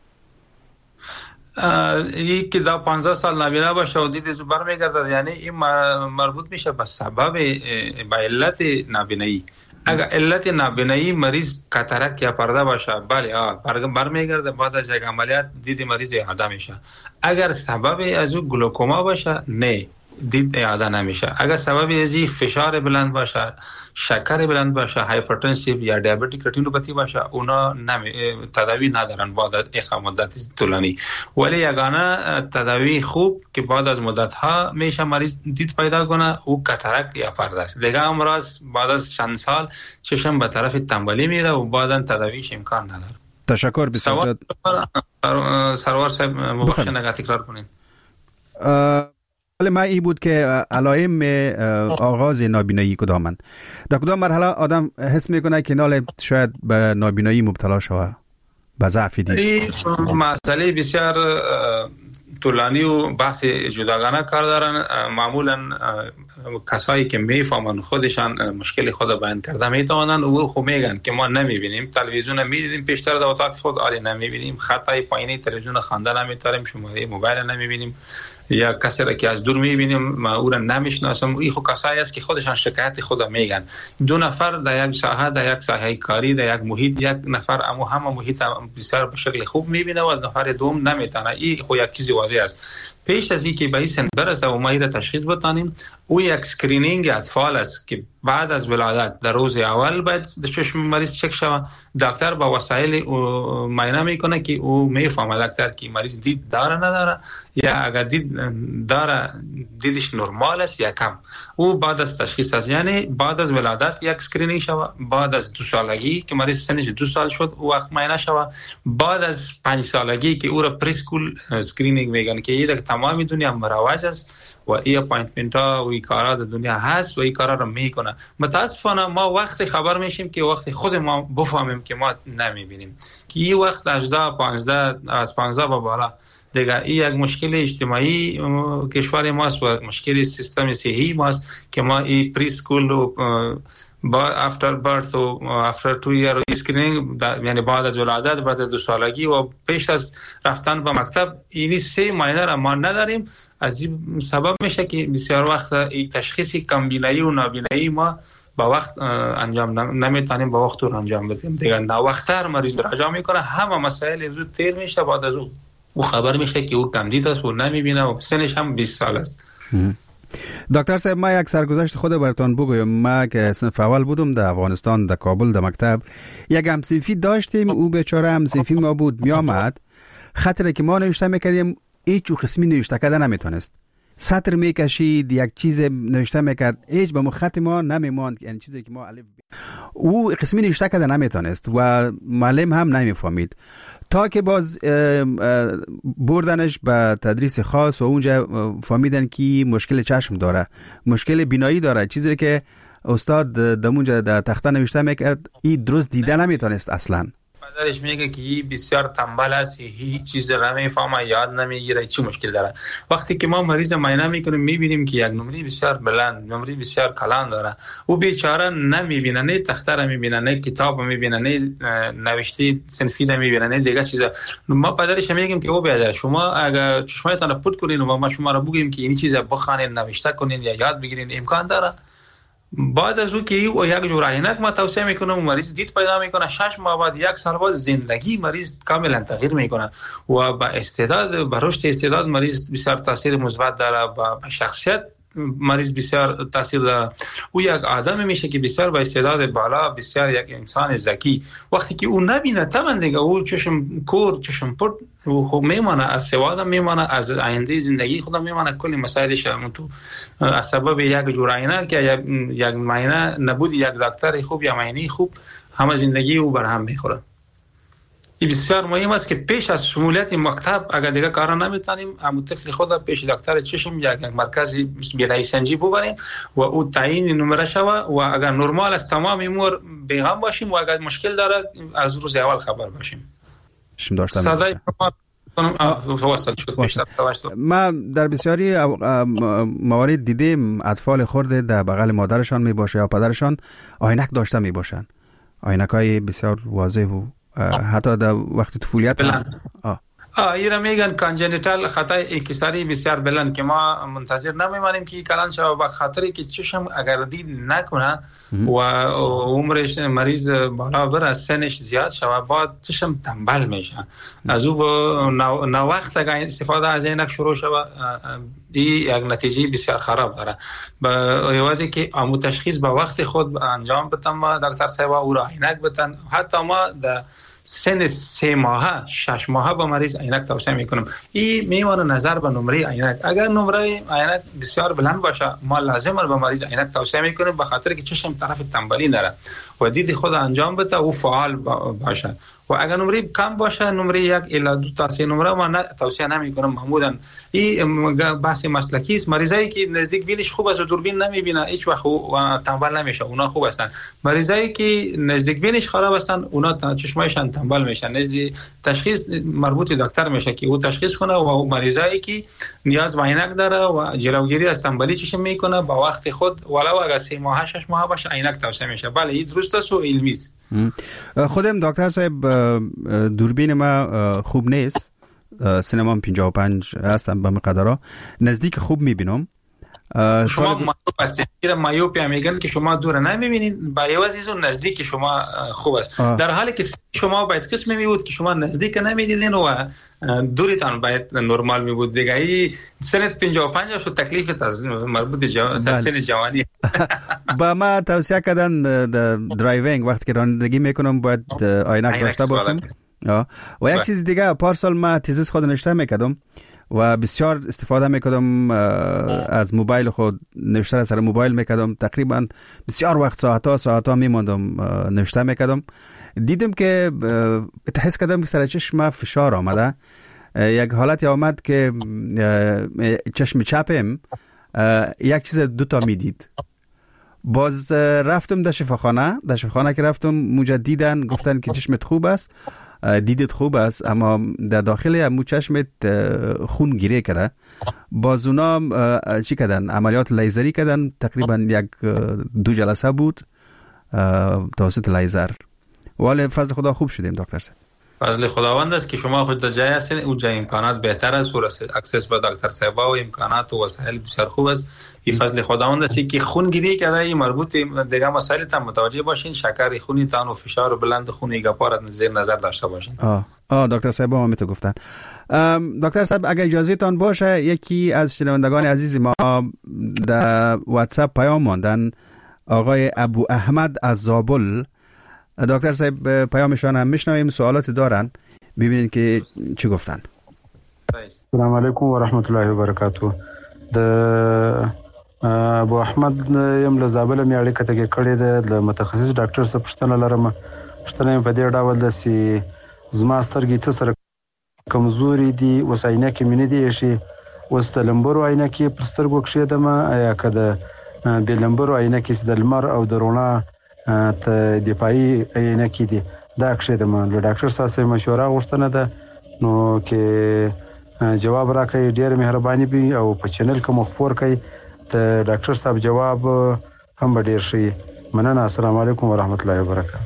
[SPEAKER 4] این که 15 سال نابینا باشه و دیدش برمیگرده یعنی این مربوط میشه به سبب به علت نابینایی. اگر علت نابینایی مریض کاتاراکت یا پرده باشه بله برمیگرده، بعد از یک عملیات دید مریض اعاده میشه. اگر سبب از او گلوکوما باشه نه، دید اعاده نمیشه. اگر سبب از فشار بلند باشه، شکر بلند باشه، هایپرتنسیو یا دیابتیک رتینوپاتی باشه، اونا تداوی ندارن بعد از یک مدت طولانی. ولی یگانه تداوی خوب که بعد از مدت ها میشه مریض دید پیدا کنه او کاتاراکت یا پرده است. دیگه امراض بعد از چند سال چشم به طرف تنبلی میره و بعداً تداویش امکان نداره.
[SPEAKER 3] تشکر بسیار.
[SPEAKER 4] سروار صاحب مبخشید اگر تکرار کنین.
[SPEAKER 3] ما ای بود که علائم آغاز نابینایی کدامن؟ در کدام مرحله آدم حس میکنه که نال شاید به نابینایی مبتلا شود، به ضعف دید؟
[SPEAKER 4] این مسئله بسیار طولانی و بحث جداگانه کار دارن. معمولا کسایی که میفهمن خودشان مشکل خود بیان کرده میتوانن او خود میگن که ما نمیبینیم، تلویزیون میدیدیم پیشتر در اتاق خود آلی نمیبینیم، خطای پایینی تلویزیون خانده نمیتاریم، شماره موبایل نمیبینیم، یا کسی را که از دور میبینیم ما او را نمیشناسم. این خود کسایی است که خودشان شکایت خود میگن. دو نفر در یک ساحه، در یک ساحه کاری، در یک محیط، یک نفر اما همه محیط بسیار به شکل خوب میبینه و نفر دوم نمیتونه. این خود یک چیزی واضح است. پیش از اینکه به این سن برسه و ما این تشخیص بتانیم، او یک اسکرینینگ اطفال است که بعد از ولادت در روز اول باید چشم مریض چک شود. دکتر با وسایل معاینه میکنه که او میفهمه دکتر که مریض دید داره نداره، یا اگر دید داره دیدش نرمال است یا کم. او بعد از تشخیص است، یعنی بعد از ولادت یک اسکرینینگ شود، بعد از 2 سالگی که مریض سنش 2 سال شد او وقت معاینه شود، بعد از 5 سالگی که او را پریسکول اسکرینینگ میگن که این تمام دنیا مروج است و این اپاینتمنت ها و این کارا در دنیا هست و این کارا رو میکنه. متاسفانه ما وقت خبر میشیم که وقت خود ما بفهمیم که ما نمیبینیم که این وقت 15 از 15 به بالا دیگه این یک مشکل اجتماعی کشور ماست و مشکل سیستم صحی ماست که ما این پریسکول و after birth و after 2 year اسکرینینگ، یعنی بعد از ولادت، بعد از 2 سالگی و پیش از رفتن به مکتب، اینی 3 ماهینه را ما نداریم. از این سبب میشه که بسیار وقت این تشخیص کمبینایی و نابینایی ما با وقت انجام نمیتونیم، با وقت رو انجام بدیم. دیگه ناوقت‌تر مریض مراجعه میکنه، همه مسائل زود تیر میشه، بعد از او خبر میشه که او کمدید است و نمیبینه و سنش هم 20 سال است.
[SPEAKER 3] دکتر صاحب، ما یک سرگذشت خود براتون بگویم. ما که صنف اول بودم در افغانستان، در کابل، در مکتب یک همصنفی داشتیم. او بیچاره همصنفی ما بود، میامد خاطر که ما نوشته میکردیم هیچ قسمی نوشته کرده نمیتونست. سطر میکشید، یک چیز نوشته میکرد، هیچ به خط ما نمیماند، یعنی چیزی که ما الف او قسمی نوشته کرده نمیتونست و معلم هم نمیفهمید، تا که باز بردنش به تدریس خاص و اونجا فهمیدن که مشکل چشم داره، مشکل بینایی داره، چیزی که استاد دمونجا در تخته نوشته میکرد این درست دیده نمیتونست اصلا.
[SPEAKER 4] پدرش میگه که این بسیار تنبل است، هیچ چیز را نمیفهمه، یاد نمیگیره، چی مشکل داره. وقتی که ما مریض معاینه میکنیم میبینیم که یک نمره بسیار بلند، نمره بسیار کلان داره، او بیچاره نمیبینه، نه تخته را میبینه، نه کتاب میبینه، نه نوشته صنفی را میبینه، نه دیگه چیزا. ما پدرش میگیم که او بیادر شما اگر چشمتون پوت کنین و ما شما را بگیم که این چیزا بخوانید، نوشته کنین یا یاد بگیرین، امکان داره. بعد از او که او یک جور عینک ما توصیه میکنه و مریض دید پیدا میکنه، 6 ماه بعد 1 سال بعد زندگی مریض کاملا تغییر میکنه و با استعداد، با رشد استعداد مریض بسیار تاثیر مثبت داره، با شخصیت مریض بسیار تاثیر داره. او یک آدم میشه که بسیار با استعداد بالا، بسیار یک انسان ذکی. وقتی که او نبینه تمام دیگه او چشم کور، چشم پرت و خب میمانه، از سواد میمانه، از آینده زندگی خودم میمانه، کلی مسائلش همون تو از سبب یک جور عینه که یک معاینه نبود، یک دکتر خوب یا معاینه خوب، همه زندگی او برهم میخوره. این بسیار مهم است که پیش از شمولیت مکتب اگر دیگه کارا نمیتونیم، همون طفل خود پیش دکتر چشم یا یک مرکز بینایی سنجی ببریم و او تعیین نمره شوه و اگر نرمال است تمام امور بیغم باشیم و اگر مشکل داره از روز اول خبر باشیم. صدای
[SPEAKER 3] ما در بسیاری موارد دیدیم اطفال خرد در بغل مادرشان می باشه یا پدرشان عینک داشته می باشن، عینک‌های بسیار واضح و حتی در وقت طفولیت
[SPEAKER 4] ایرا میگن کانجنیتال خطای انکساری بسیار بلند که ما منتظر نمیمانیم که کلان شود، با خاطری که چشم اگر دید نکنه و عمرش مریض بالا بره، سنش زیاد شود، بعد چشم تنبل میشه. از او نه وقت اگر استفاده از عینک شروع شود، این یک نتیجه بسیار خراب داره. با عوضی که امو تشخیص با وقت خود انجام بدن دکتر صاحب او را عینک بدن. حتی ما در سن 3 ماهه 6 ماهه با مریض عینک توصیه میکنم. این میمونه نظر به نمره عینک. اگر نمره عینک بسیار بلند باشه ما لازمه به مریض عینک توصیه میکنیم، به خاطر که چشم طرف تنبلی نره و دید خود انجام بده و فعال باشه. و اگر نمره کم باشه، نمره 1 الی 2 تا 3 نمره ما توصیه نمیکنم معمولا. این بحث مسلکی است. مریضایی که نزدیک بینش خوب است و دوربین نمیبینه هیچ وقت و تنبل نمیشه، اونا خوب هستن. مریضایی که نزدیک بینش خراب هستن اونا چشمایشان تنبل میشن. نزدیک تشخیص مربوط دکتر میشه که او تشخیص کنه و مریضایی که نیاز به عینک داره و جلوگیری از تنبلی چشم میکنه با وقت خود، ولو اگر 3 ماه 6 ماه باشه عینک توصیه میشه. بله این درست است و علمی است.
[SPEAKER 3] خودم دکتر صاحب دوربین ما خوب نیست، سینما 55 هستم به مقدارا نزدیک خوب میبینم.
[SPEAKER 4] شما مایوپ هستید، مایوپیا میگن که شما دور نمیبینید، با عوض از اون نزدیک شما خوب است. در حالی که شما باید قسمی میبود که شما نزدیک نمیدیدین و دوریتان باید نرمال میبود. دیگه این سنت 55 شد، تکلیفت از مربوط سن جوانی.
[SPEAKER 3] با ما توصیه کردن درایوینگ وقتی که رانندگی میکنم باید عینک داشته باشم. و یک چیز دیگه، پارسال ما تیزیس خود نوشته میکردم و بسیار استفاده میکردم از موبایل خود، نوشته سر موبایل میکردم، تقریبا بسیار وقت ساعتا میماندم نوشته میکردم. دیدم که حس کردم که سر چشم فشار آمده، یک حالتی آمد که چشم چپم یک چیز 2 تا میدید. باز رفتم در شفاخانه که رفتم موجه دیدن، گفتن که چشمت خوب است، دیدت خوب است، اما در داخل امو چشمت خون گیره کرده. باز اونا چی کردن؟ عملیات لیزری کردن، تقریبا 1-2 جلسه بود توسط لیزر. ولی فضل خدا خوب شدیم دکتر صاحب.
[SPEAKER 4] فضل خداوند است که شما خود در جای هستین، اونجا امکانات بهتر است و اکسس به دکتر صاحب و امکانات و وسایل بسیار خوب است. این فضل خداوند است که خونگیری کرده مربوط دیگه مسائل تام متوجه باشین، شکر خونتان و فشار بلند خون ایگاپارت زیر نظر داشته باشین.
[SPEAKER 3] دکتر صاحب هم تو گفتن. دکتر صاحب اگه اجازه تان باشه، یکی از شنوندگان عزیز ما در واتساپ پیام ماندن، آقای ابو احمد از زابل. دکتر صاحب پیامشان هم میشنویم، سوالات دارن، ببینید که چی گفتن.
[SPEAKER 9] السلام علیکم و رحمت الله و برکاته. د ابو احمد یم له زابل مې اړیکه ته کړې ده، د متخصص ډاکټر څخه پوښتنه لرم. پوښتنه په دې ډول ده چې زما سترګې څه سره کمزوري دي، اوس عینکې مې نه دي ایښي، اوس د لمبرو عینکې پر سترګو کښېږدم، یا که د بې لمبرو عینکې چې د لمر او د رڼا ته دفاعي عینکې دي دا کښېږدم. له ډاکټر صاحب مشوره غوښتنه ده، نو کې جواب راکړئ ډېر مهرباني وي، او په چینل کې مو خپور کړئ. د ډاکټر صاحب جواب هم به ډېر ښه. مننه. السلام علیکم و رحمت الله و برکاته.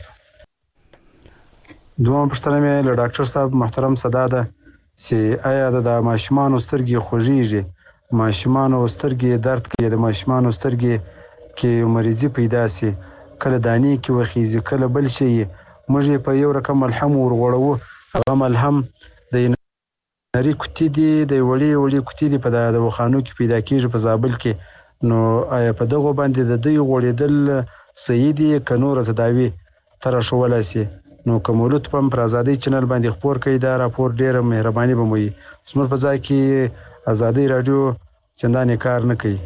[SPEAKER 9] دویم پوښتنه مې له ډاکټر صاحب محترم صدا ده چې آیا د ماشومانو سترګې خوږیږي، ماشومانو سترګې درد کوي، د ماشومانو سترګې کې مریضي پیدا سي، کله دانی کې وخیږي، کله بل شي، موږ په یو رقم ملهم ورغړو. هغه ملهم د نری کوټې دي، د وړي کوټې دي په دواخانو کې پیدا کیږي په زابل کې. نو آیا په دغه باندې د دوی غوړېدل صحیح دي که نور تداوی تر شولای سي؟ نو کومولت په آزادۍ چینل باندې خبر کړئ. دا راپور ډیره مهرباني به مو وي. زموږ په ځای کې آزادۍ رادیو چندان کار نه کوي.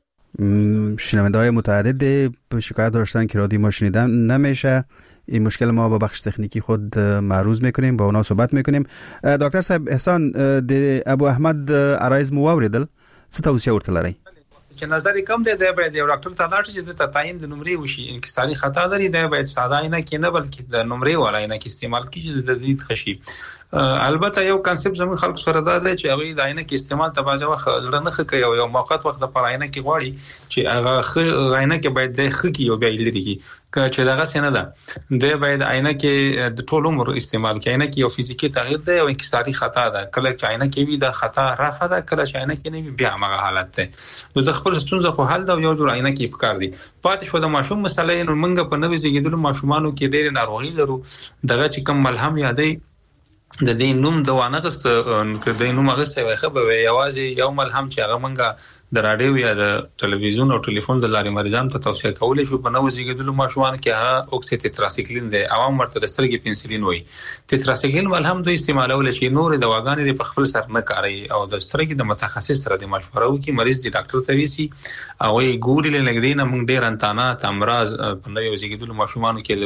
[SPEAKER 3] شنونده‌های متعدد شکایت داشتن که رادیو ما شنیدن نمیشه. این مشکل ما با بخش تکنیکی خود معروض میکنیم، با اونا صحبت میکنیم. دکتر صاحب احسان د ابو احمد عرایض مو واوریدل، څه توصیه ورته لرئ؟
[SPEAKER 4] چې نظر کم دی د باید یو ډاکټر ته لاړ شي چې د تعین د نمرې وشي. انکساري خطا لري، دا باید ساده نه کې نه بلکې د نمرې ولا نه کې استعمال کیږي د دې خشي. البته یو کانسپټ زموږ خلکو سره دا دی چې هغه د عینه کې استعمال ته باځه وخت زړه نه خکې او یو موقت وخت د پر عینه کې غواړي چې هغه عینه کې باید د خکې او بیا لري کی چې دغه څنګه ده د باید عینه کې د ټول عمر استعمال کې. عینه کې یو فزیکی تغییر دی او انکساري خطا ده. کله چې عینه کې وي د خطا رافع ده، کله چې عینه کې نه وي بیا هغه حالت ده. نو د خپل ستونزه خو حل دا یو جوړ عینه کې پکار دي. پاتې شو د ماشوم مسله نو منګه په نوې زیږیدلو ماشومانو کې ډېر ناروغي لرو. دغه چې کوم ملهم یادې د دې نوم د وانغست د نوم غسته وي خبره یوازې یو ملهم چې هغه منګه د رادیو یا د ټلویزیون او ټلیفون د لارې مریضان ته توصیه کولای شو. په نوو زیږیدلو ماشومان کې هغه اوکسي تتراسایکلین دی، عوام ورته د سترګې پنسلین وایي. تتراسایکلین ملهم دوی استعمالول شي، نور د دواګانې په خپل سر نه کاروي او د سترګې د متخصص سره د مشوره وکړي. مریض دی ډاکټر ته ویسي او یې ګوري لنګدې نه موږ ډېر انتانات امراض په نوو زیږیدلو ماشومان کې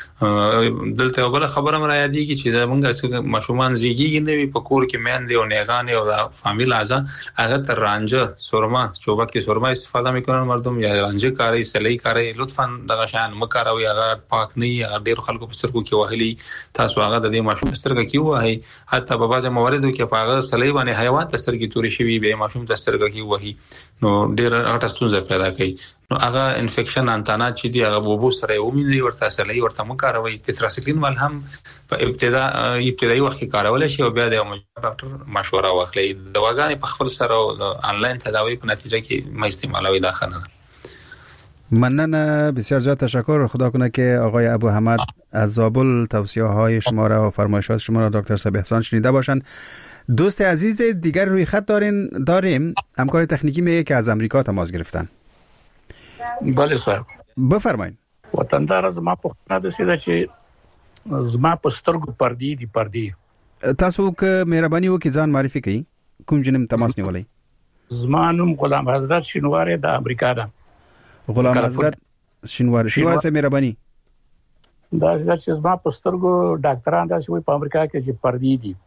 [SPEAKER 4] لرو. دلته بل خبره مې یادېږي چې موږ ماشومان زیږیږي نوې په کور کې میندې او نیغانې او د فامیل اعضا هغه تر رانجه چوبه کې سورما استفاده میکنن مردم یا رانجه کاری سلی کاری. لطفا دغه شان مکاروي، هغه پاک نه یا ډیر خلکو په سترګو کې وهلي. تاسو هغه د دې ماشوم سترګه کې وهي، حتی په بعض مواردو کې په هغه سلی باندې حیوان ته سترګې توري شوی به ماشوم ته سترګه کې وهي، نو ډیر غټه ستونزه پیدا کوي. نو هغه انفیکشن انتانات چې دی هغه بوبو سره ومنځي ورته سلی ورته مکاروي. تتراسایکلین ملهم په ابتدایي وخت کې کارول شي او بیا د ډاکټر مشوره واخلي. دواګانې په خپل سره او آنلاین تداوی په نتیجه که ما استعمالوی داخل.
[SPEAKER 3] مننه، بسیار زیاد تشکر. خدا کنه که آقای ابو حمد از زابل توصیه های شما را و فرمایشات شما را دکتر صاحب احسان شنیده باشند. دوست عزیز دیگر روی خط داریم. همکار تکنیکی میگه که از امریکا تماس گرفتن.
[SPEAKER 10] بله صاحب
[SPEAKER 3] بفرمایید.
[SPEAKER 10] وطندار از ما پوښتنه ده چې زما په سترګو پردې دي پردې.
[SPEAKER 3] تاسو که مهرباني وکړئ ځان معرفي کړئ، کوم جنم تماس نیولای؟
[SPEAKER 10] زما نوم غلام حضرت شینواری د امریکا ده.
[SPEAKER 3] غلام حضرت شینواری سره مهرباني.
[SPEAKER 10] دا چې زما په سترګو ډاکټران دا چې په امریکا کې چې پردې دي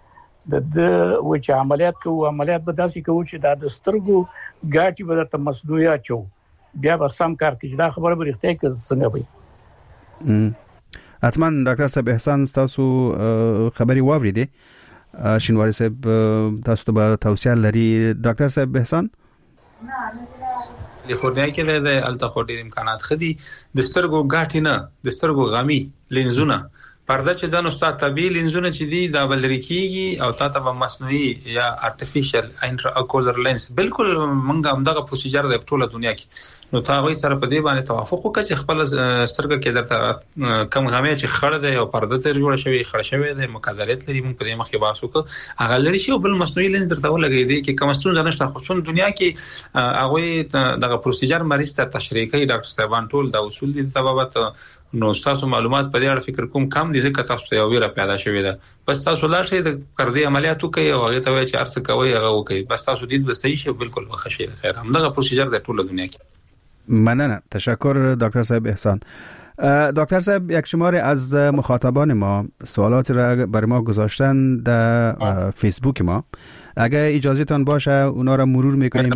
[SPEAKER 10] د و چې عملیات کوو، عملیات به داسې کوو چې دا د سترګو ګاټي به د مصنوعي اچو بیا به سم کار کوي. دا خبره به رښتیا کې څنګه وي؟
[SPEAKER 3] حتما ډاکټر صاحب احسان تاسو خبري واوریدي. شینواری صاحب تاسو ته توصیه لري ډاکټر صاحب احسان؟
[SPEAKER 4] کالیفورنیا کې د الته ډېر امکانات خدي د سترګو غاټي نه د سترګو غامي لینزونه پرده چې د نوستا طبي لینزونه چې دي دا بلری کیږي او تاسو په مصنوعي یا ارتفیشل انټرا اکولر لینز بالکل موږ هم دغه پروسیجر د ټوله دنیا کې نو تاسو سره په دې باندې توافق وکړئ چې خپل سترګه کې درته کم غامي چې خړ ده او پرده تر جوړ شوی خړ شوی ده مقدرات لري موږ په دې مخ کې بحث وکړو هغه لري چې بل مصنوعي لینز درته ولګي دي کې کوم ستون نشته خو څون دنیا کې هغه دغه پروسیجر مریض ته تشریح کوي ډاکټر صاحبان ټول دا اصول دي په بابت نو تاسو معلومات په دې اړه فکر کوم کم دي ځکه تاسو ته یو ویره پیدا شوې ده بس تاسو لا شي د پردي عملیاتو کوي او هغه ته وایي چې ارڅ کوي هغه وکي بس تاسو دې د صحیح شي بالکل وخښي خیر همدغه پروسیجر د ټوله دنیا کې
[SPEAKER 3] ممنون تشکر دکتر صاحب احسان دکتر صاحب یک شماری از مخاطبان ما سوالات را برای ما گذاشتن در فیسبوک ما اگر اجازهتان باشه اونا را مرور میکنیم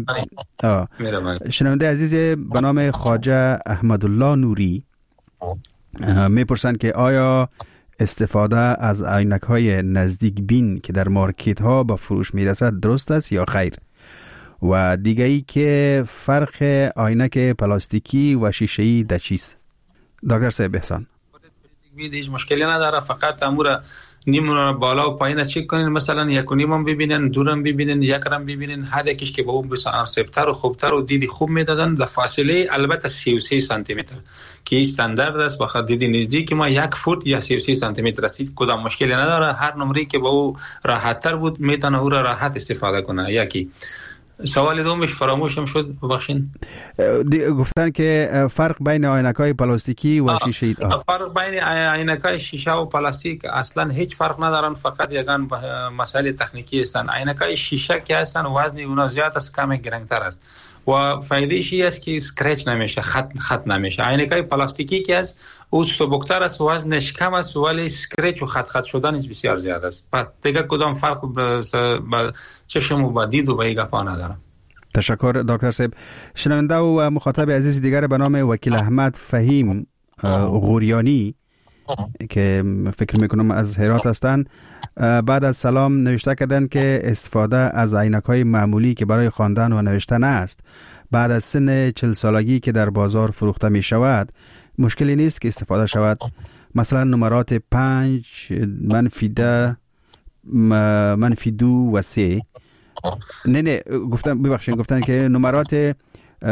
[SPEAKER 3] شنونده عزیز به نام خواجه احمدالله نوری میپرسند که آیا استفاده از عینک‌های نزدیک بین که در مارکت ها به فروش میرسد درست است یا خیر و دیگه ای که فرق عینک پلاستیکی و شیشه‌ای در چیست دکتر صاحب احسان
[SPEAKER 4] هیچ مشکلی نداره فقط امور نیم رو بالا و پایین چک کنین مثلا یک و نیم ببینن دورم ببینن یک رم ببینن هر یکیش که به اون بسیار سبتر و خوبتر و دیدی خوب میدادن در فاصله البته 33 سانتی متر که استاندارد است بخاطر دیدی نزدیک ما 1 فوت یا 33 سانتی متر است کدام مشکلی نداره هر نمره که به او راحت تر بود میتونه او را راحت استفاده کنه یکی سوال دومش فراموشم شد ببخشید
[SPEAKER 3] گفتن که فرق بین عینک‌های پلاستیکی و شیشه
[SPEAKER 4] فرق بین عینک‌های شیشه و پلاستیک اصلا هیچ فرق ندارن فقط یگان مسائل تکنیکی هستند عینک‌های شیشه که هستن وزن اونها زیاد است کم گرانتر است و فایده‌اش این است که اسکرچ نمیشه خط نمیشه عینک‌های پلاستیکی که است او سبکتر است وزنش کم است ولی اسکرچ و خط شدنش بسیار زیاد است بعد دیگه کدام فرق با چشم و با دید و با این گپا ندارم
[SPEAKER 3] تشکر دکتر صاحب شنونده و مخاطب عزیز دیگر به نام وکیل احمد فهیم غوریانی که فکر میکنم از هرات هستند بعد از سلام نوشته کردن که استفاده از عینک‌های معمولی که برای خواندن و نوشتن است بعد از سن 40 سالگی که در بازار فروخته می شود مشکلی نیست که استفاده شود مثلا نمرات 5 -10 -2 و 3 نه گفتن که نمرات 0.5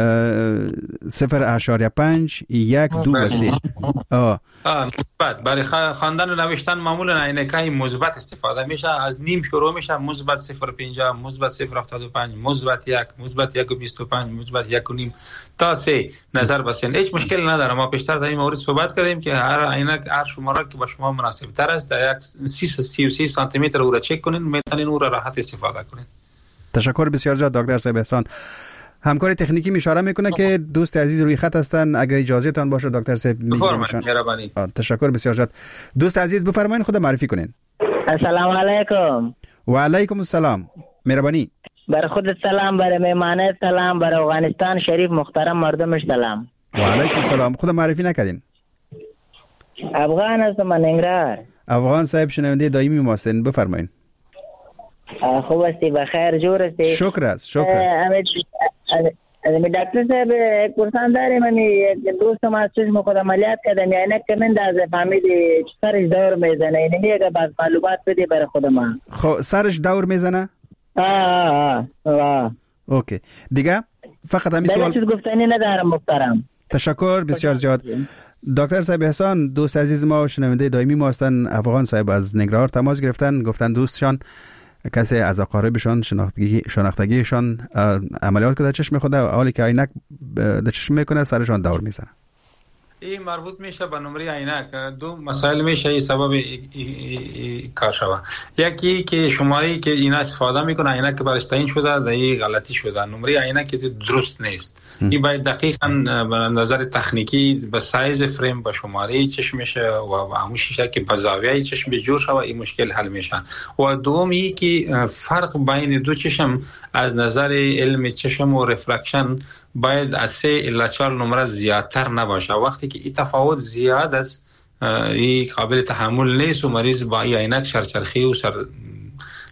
[SPEAKER 3] 1 2 و 3
[SPEAKER 4] بعد برای خواندن و نوشتن معمولا عینک‌های مثبت استفاده میشه از نیم شروع میشه مثبت 0.50 مثبت 0.75 مثبت 1 مثبت 1.25 مثبت 1.5 تا 3 نظر بسین هیچ مشکل نداره ما پیشتر در این مورد صحبت کردیم که هر عینک هر شماره که به شما مناسب تر است در 33 سانتی متر او را چک کنین میتونین او را راحت استفاده کنین
[SPEAKER 3] تشکر بسیار زیاد دکتر صاحب احسان همکار تکنیکی اشاره میکنه که دوست عزیز روی خط هستن اگر اجازه تان باشه دکتر صاحب
[SPEAKER 4] مهربانی
[SPEAKER 3] تشکر بسیار زیاد دوست عزیز بفرمایید خود معرفی کنین
[SPEAKER 11] السلام علیکم
[SPEAKER 3] و علیکم السلام مهربانی
[SPEAKER 11] بر خودت سلام بر مهمانت سلام بر افغانستان شریف محترم مردمش سلام
[SPEAKER 3] و علیکم السلام خود معرفی نکردین
[SPEAKER 11] افغان هستم ننگرهار
[SPEAKER 3] افغان صاحب شنونده دائمی ما هستین بفرمایید
[SPEAKER 11] خوب هستی بخیر جور هستی
[SPEAKER 3] شکر است
[SPEAKER 11] دکتر صاحب یک پرسان داریم یک دوستم از چشم خود عملیات کردم عینک که من در فهمیدی سرش دور میزنه اینه میگه بعد معلومات بدی برای خود من
[SPEAKER 3] خب سرش دور میزنه اوکی دیگه فقط همین سوال
[SPEAKER 11] چیز گفتنی ندارم محترم
[SPEAKER 3] تشکر بسیار زیاد دکتر صاحب احسان دوست عزیز ما شنونده دائمی ما هستن افغان صاحب از ننگرهار تماس گرفتن گفتن دوستشان کسی از اقاربشان شناختگیشان عملیات کرده چشم خود حالی که عینک در چشم میکنه سرشان دور میزنه
[SPEAKER 4] این مربوط میشه به نمره عینک دو مسائل میشه این سبب کار شوه یکی که شماری که اینا استفاده میکنه عینک برش تعیین شده در این غلطی شده نمره عینک درست نیست این باید دقیقاً به نظر تکنیکی به سایز فریم به شماره چشمش و به همون شیشه که به زاویه چشم جور شوه این مشکل حل میشه و دوم این که فرق بین دو چشم از نظر علم چشم و رفلکشن باید از 3 الی 4 نمره زیادتر نباشه وقتی که این تفاوت زیاد است این قابل تحمل نیست و مریض با این عینک سرچرخی و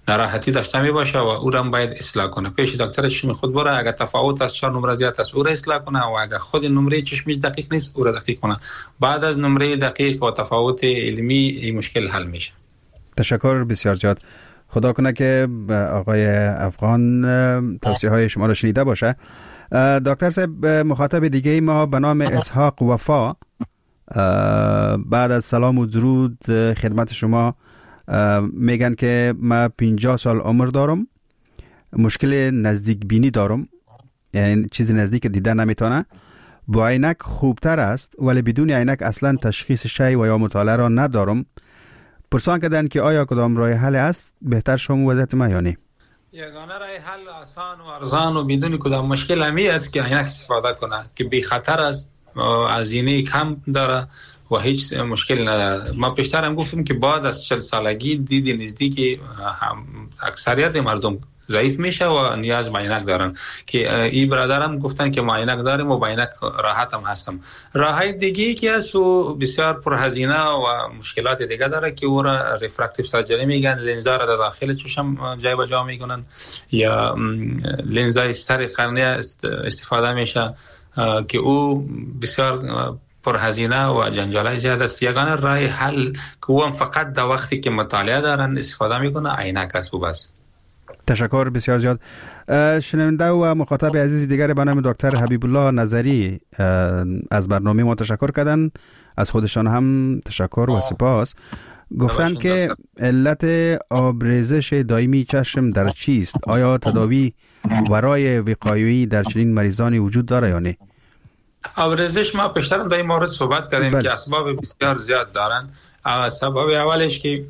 [SPEAKER 4] ناراحتی داشته می باشه و او را باید اصلاح کنه. پیش دکتر چشم خود بره، اگر تفاوت از 4 نمره زیاد است او را اصلاح کنه و اگر خود نمره چشمش دقیق نیست او را دقیق کنه. بعد از نمره دقیق و تفاوت علمی این مشکل حل میشه.
[SPEAKER 3] تشکر بسیار زیاد. خدا کنه که آقای افغان توصیه های شما را شنیده باشه. دکتر صاحب، مخاطب دیگه ما به نام اسحاق وفا بعد از سلام و درود خدمت شما میگن که ما 50 سال عمر دارم، مشکل نزدیک بینی دارم، یعنی چیز نزدیک دیده نمیتونه. با عینک خوبتر است ولی بدون عینک اصلا تشخیص شی و یا مطالعه را ندارم. پرسان کردن که آیا کدام راه حل است بهتر شما وضعیت ما یا نه؟
[SPEAKER 4] یگانه راه حل آسان و ارزان و بدون کدام مشکل همی است که عینک استفاده کنه که بی خطر است، هزینه کم داره و هیچ مشکل نداره. ما پیشتر هم گفتیم که بعد از 40 سالگی دید نزدیک اکثریت مردم ضعیف میشه و نیاز به عینک دارن که این برادرم گفتن که ما عینک داریم و با عینک راحت هم هستم. راههای دیگه که هست و بسیار پرهزینه و مشکلات دیگه داره که او را ریفرکتیو سرجری میگن، لنزا را در داخل چشم جای به جا میکنن یا لنزای سر قرنیه استفاده میشه که او بسیار پرهزینه و جنجال زیاد است. یگانه راه حل که او هم فقط در وقتی که مطالعه دارن استفاده میکنه عینک است و بس.
[SPEAKER 3] تشکر بسیار زیاد. شنونده و مخاطب عزیز دیگر به نام دکتر حبیب الله نظری از برنامه ما تشکر کردن. از خودشان هم تشکر و سپاس. گفتن که علت آبریزش دائمی چشم در چیست؟ آیا تداوی ورای وقایعی در چنین مریضانی وجود داره یا نه؟
[SPEAKER 4] آبریزش ما پیشتر در این مورد صحبت کردیم که اسباب بسیار زیاد دارن. سبب اولش که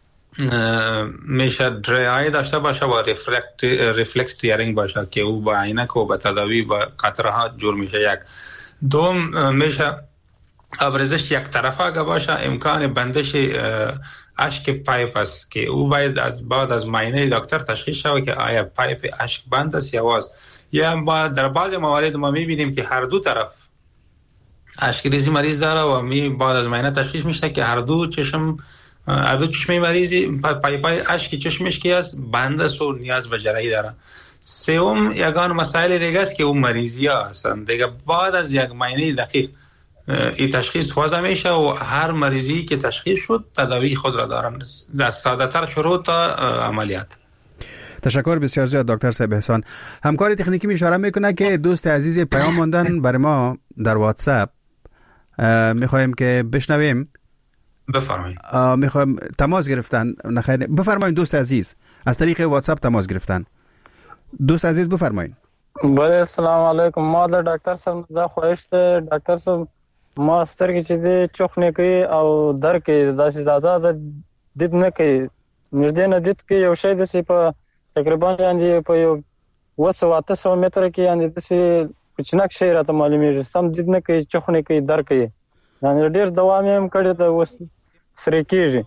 [SPEAKER 4] میشه دری آی داشته باشه و ریفلکس تیرینگ باشه که او با عینک و با تداوی با قطره ها جور میشه. یک دوم میشه آبریزش یک طرفه اگه باشه امکان بندش اشک پایپ است که او باید بعد از معاینه دکتر تشخیص شود که آیا پایپ اشک بند است یا واز. یا در بعض موارد ما میبینیم که هر دو طرف اشکریزی مریض داره و بعد از معاینه تشخیص میشه که هر دو چشم مریضی پایپای اشک چشمش که است بند است و نیاز به جراحی داره. سوم یگان مسائل دیگه است که اون مریضی ها هستن دیگه بعد از یک معاینه دقیق این تشخیص وضع میشه و هر مریضی که تشخیص شد تداوی خود را دارن از ساده تر شروع تا عملیات.
[SPEAKER 3] تشکر بسیار زیاد دکتر صاحب احسان. همکار تکنیکی اشاره میکنه که دوست عزیز پیام ماندن برای ما در واتساپ، میخوایم که بشنویم.
[SPEAKER 4] بفرمایید.
[SPEAKER 3] میخوایم تماس گرفتن. نخیر بفرمایید دوست عزیز، از طریق واتساپ تماس گرفتن. دوست عزیز بفرمایید.
[SPEAKER 7] بله السلام علیکم. ما د ډاکټر صاحب دا خواهش ته ډاکټر صاحب ما سترګې چې د چوخ نه کوي او در کې داسې آزاد دید نه کوي، نږدې نه دید کې یو شی د په تقریبا یعنی په یو 200 متر کې یعنی د کوچنک شی راته معلومیږي، سم دید نه کوي، چوخ نه کوي، در کوي، یعنی ډیر دوام هم کړی دا وس سره کېږي.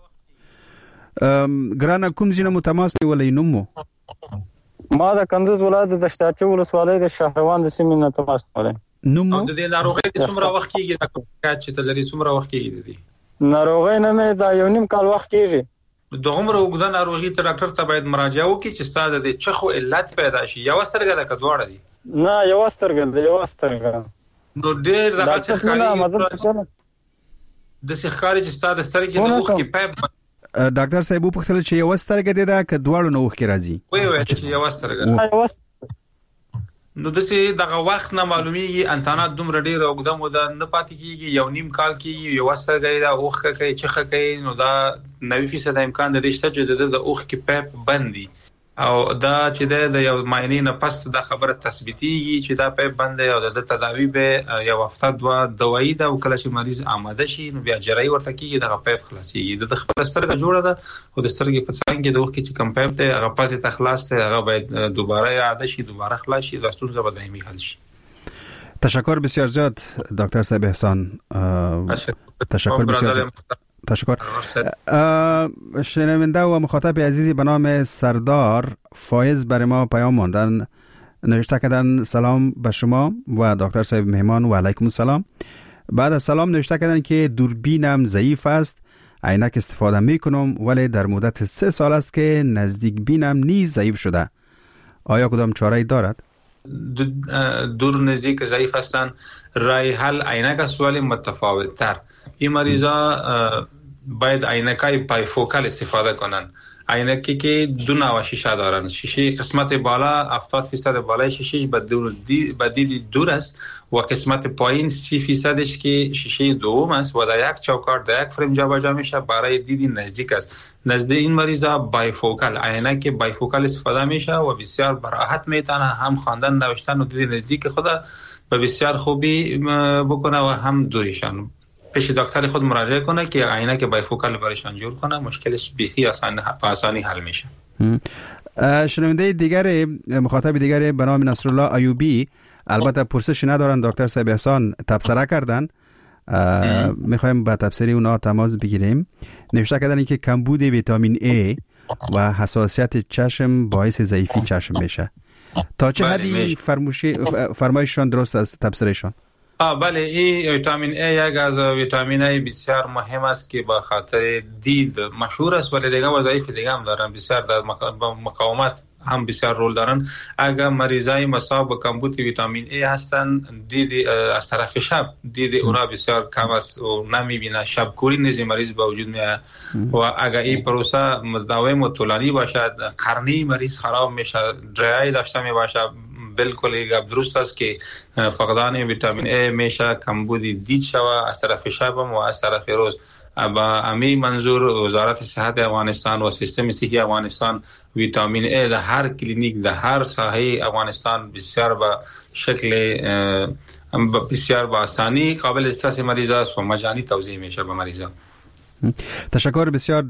[SPEAKER 3] ګرانه کوم ځینه متماس نیولې نومو؟
[SPEAKER 7] ما د کندوز ولایت د شتاچي ولسوالۍ د شهروان د سیمې نه تماس نیولې.
[SPEAKER 4] نومو د دې ناروغۍ څومره وخت کېږي دا کوم چې تلري څومره وخت کېږي د دې
[SPEAKER 7] ناروغۍ نه مې دا یو نیم کال وخت کېږي.
[SPEAKER 4] د عمر وګړه ناروغي ته ډاکټر ته باید مراجعه وکړي چې ستاسو د چخو علت پیدا شي. یو سترګه د کډوړه دي؟
[SPEAKER 7] نه یو سترګه.
[SPEAKER 4] نو ډېر د ښکاری د ښکاری چې ستاسو سترګې د اوخ کې پایپ.
[SPEAKER 3] ډاکټر صاحب په خپل چې یو سترګه دی دا کډوړو نو اوخ کې راځي.
[SPEAKER 4] وای چې یو سترګه نو دسه دغه وخت نه معلومیږي انتانات دومره ډیر او قدم ودا نه پاتې کیږي، یو نیم کال کیږي، یو سترګې دا اوخ کوي چخه کوي، نو دا 90% امکان د دې شته چې د اوخ کې پایپ بندي او دا چې د یو معاینې نه پس دا خبره تثبیتيږي چې دا پایپ بند او د تداوی به یو هفته دوا دوايي دا وکړه چې مریض آماده شي نو بیا جراحي ورته کیږي، دا پایپ خلاصيږي. د خپل سترګې جوړه ده او د سترګې په څنګ کې د وخت چې کم پایپ ته هغه پاتې تخلاص ته هغه باید دوباره اعاده شي، دوباره خلاص شي، دا ستونزه به دایمي حل شي.
[SPEAKER 3] تشکر بسیار زیاد دکتر صاحب احسان. تشکر بسیار زیاد. تشکر. شنونده و مخاطب عزیزی به نام سردار فایز برای ما پیام ماندن، نوشته کردن سلام به شما و دکتر صاحب مهمان و علیکم السلام. بعد از سلام نوشته کردن که دوربینم ضعیف است، عینک استفاده میکنم ولی در مدت 3 سال است که نزدیک بینم نیز ضعیف شده. آیا کدام چاره‌ای دارد؟
[SPEAKER 4] دور نزدیک ضعیف هستند. رای حل عینک است ولی متفاوت تر. این مریضا باید عینکای بایفوکال استفاده کنند. عینکی که دو نوع شیشه دارن. شیشه قسمت بالا 70% بالای شیشه به دید دور است و قسمت پایین 30%ش که شیشه دوم است و در یک چوکار در یک فریم جابجا میشه برای دید نزدیک است. نزد این مریضا بایفوکال عینک بایفوکال استفاده میشه و بسیار براحت میتونه هم خواندن نوشتن و دید نزدیک خود به بسیار خوبی بکنه و هم دوریشان. پیش دکتر خود مراجعه کنه که عینک بایفوکال برایشان جور کنه، مشکلش بیخی آسانی حل میشه.
[SPEAKER 3] شنونده دیگر مخاطب دیگر به نام نصرالله ایوبی البته پرسش ندارن دکتر صاحب احسان تبصره کردن، میخوایم با تبصره اونا تماس بگیریم. نوشته کردن که کمبود ویتامین A و حساسیت چشم باعث ضعیفی چشم میشه. تا چه حدی فرمایششان درست است تبصرهشان؟
[SPEAKER 4] بله، این ویتامین A یک از ویتامین‌های بسیار مهم است که با خاطر دید مشهور است ولی دیگه وظایف دیگه هم دارن، بسیار در مقاومت هم بسیار رول دارن. اگر مریضای مصاب به کمبود ویتامین A هستن، دید از طرف شب دید اونا بسیار کم است و نمیبینه، شب کوری نیز مریض به وجود میاد و اگر این پروسه مداوم و طولانی باشد قرنی مریض خراب میشه، درای داشته میباشه. بالکل یک درست است که فقدان ویتامین A میشه کمبود دید شوه از طرف شب و از طرف روز. با امی منظور وزارت صحت افغانستان و سیستم صحی افغانستان ویتامین A در هر کلینیک در هر ساحه افغانستان بسیار با شکل بسیار با آسانی قابل دسترس مریض است و مجانی توزیع میشه به مریضان.
[SPEAKER 3] تشکر بسیار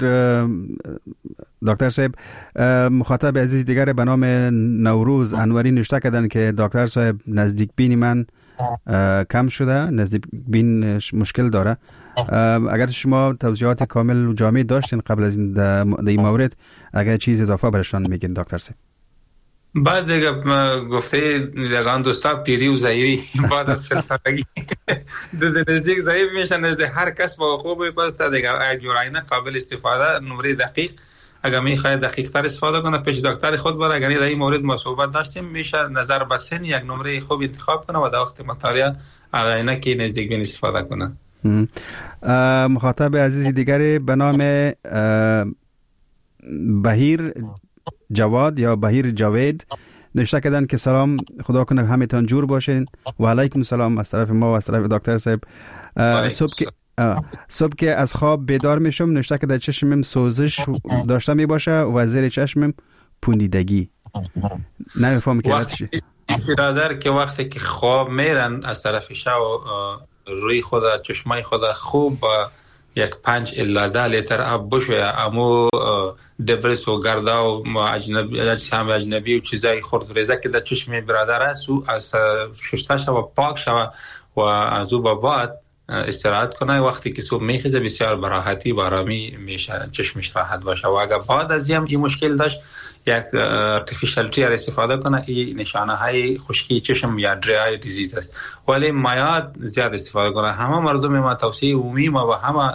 [SPEAKER 3] دکتر صاحب. مخاطب عزیز دیگر به نام نوروز انوری نوشته کردن که دکتر صاحب نزدیک بینی من کم شده، نزدیک بین مشکل داره. اگر شما توضیحات کامل و جامع داشتین قبل از این مورد، اگر چیز اضافه برشان میگین دکتر صاحب.
[SPEAKER 4] بعد دیگه گفته دیگان دوستا پیری و ضعیفی بعد از سالگی نزدیک ضعیف میشن، نزد هر کس با خوبه. پس دیگه اگر عینه قابل استفاده نمره دقیق اگر میخواد دقیق تر استفاده کنه پیش دکتر خود بره. اگر در این مورد ما صحبت داشتیم میشه نظر به سن یک نمره خوب انتخاب کنه و در وقت مطالعه عینه که نزدیک بین استفاده کنه.
[SPEAKER 3] مخاطب عزیز دیگری به نام بهیر جواد یا بهیر جاوید نوشته کردن که سلام، خدا کنه همتون جور باشین. و علیکم سلام از طرف ما و از طرف دکتر صاحب. صبح که از خواب بیدار میشم نوشته که در چشمم سوزش داشته می باشه و زیر چشمم پوندیدگی. نمیفهم که چی.
[SPEAKER 4] برادر که وقتی که خواب میرن از طرف شب روی خود چشمای خود خوب 5 الی 10 لیتر آب بشه، امو دبرس و گردا و اجنبی و چیزای خرد ریزه که در چشم برادر است و از شسته شوه پاک شوه و از او به بعد استراحت کنه. وقتی که صبح میخیزه بسیار براحتی و آرامی میشه، چشمش راحت باشه. و اگر بعد از این مشکل داشت یک ارتفیشال تیر استفاده کنه، این نشانه های خشکی چشم یا دری دیزیز است. ولی مایعات زیاد استفاده کنه. همه مردم ما توصیه عمومی ما و همه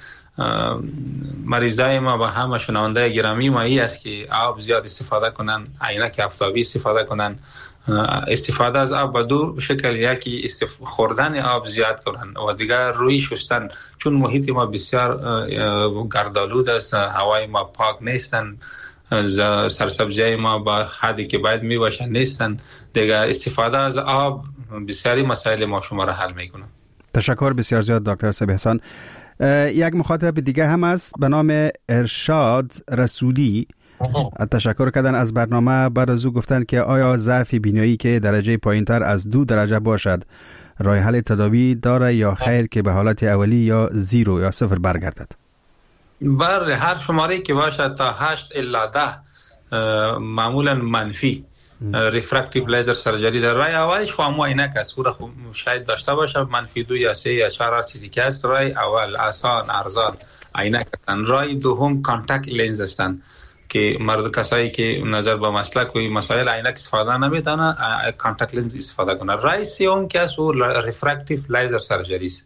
[SPEAKER 4] مریضای ما و همه شنونده گرامی ما این است که آب زیاد استفاده کنن، عینک آفتابی استفاده کنن، استفاده از آب به دو شکل، یکی خوردن آب زیاد کنن و دیگر روی شستن، چون محیط ما بسیار گردآلود است، هوای ما پاک نیستن، سرسبزی ما با حدی که باید می باشن نیستن. دیگر استفاده از آب بسیاری مسائل ما شما را حل میکنه.
[SPEAKER 3] تشکر بسیار زیاد دکتر صاحب احسان. یک مخاطب دیگه هم است به نام ارشاد رسولی. تشکر کردن از برنامه. بعد از او گفتن که آیا ضعف بینایی که درجه پایینتر از 2 درجه باشد راه حل تداوی داره یا خیر که به حالت اولی یا 0 یا 0 برگردد؟
[SPEAKER 4] بله، هر شماره که باشد تا 8 الی 10 معمولا منفی ریفرکتیو لیزر سرجری در رای اولش خو عینک است، او شاید داشته باشه منفی 2 یا 3 یا 4 چیزی که است. رای اول آسان ارزان عینک هستند. رای دوم کانتاکت لنز هستند که مرد کسایی که نظر به مسلک و مسائل عینک استفاده نمیتونه کانتاکت لنز استفاده کنه. رای سوم که است او ریفرکتیو لیزر سرجری است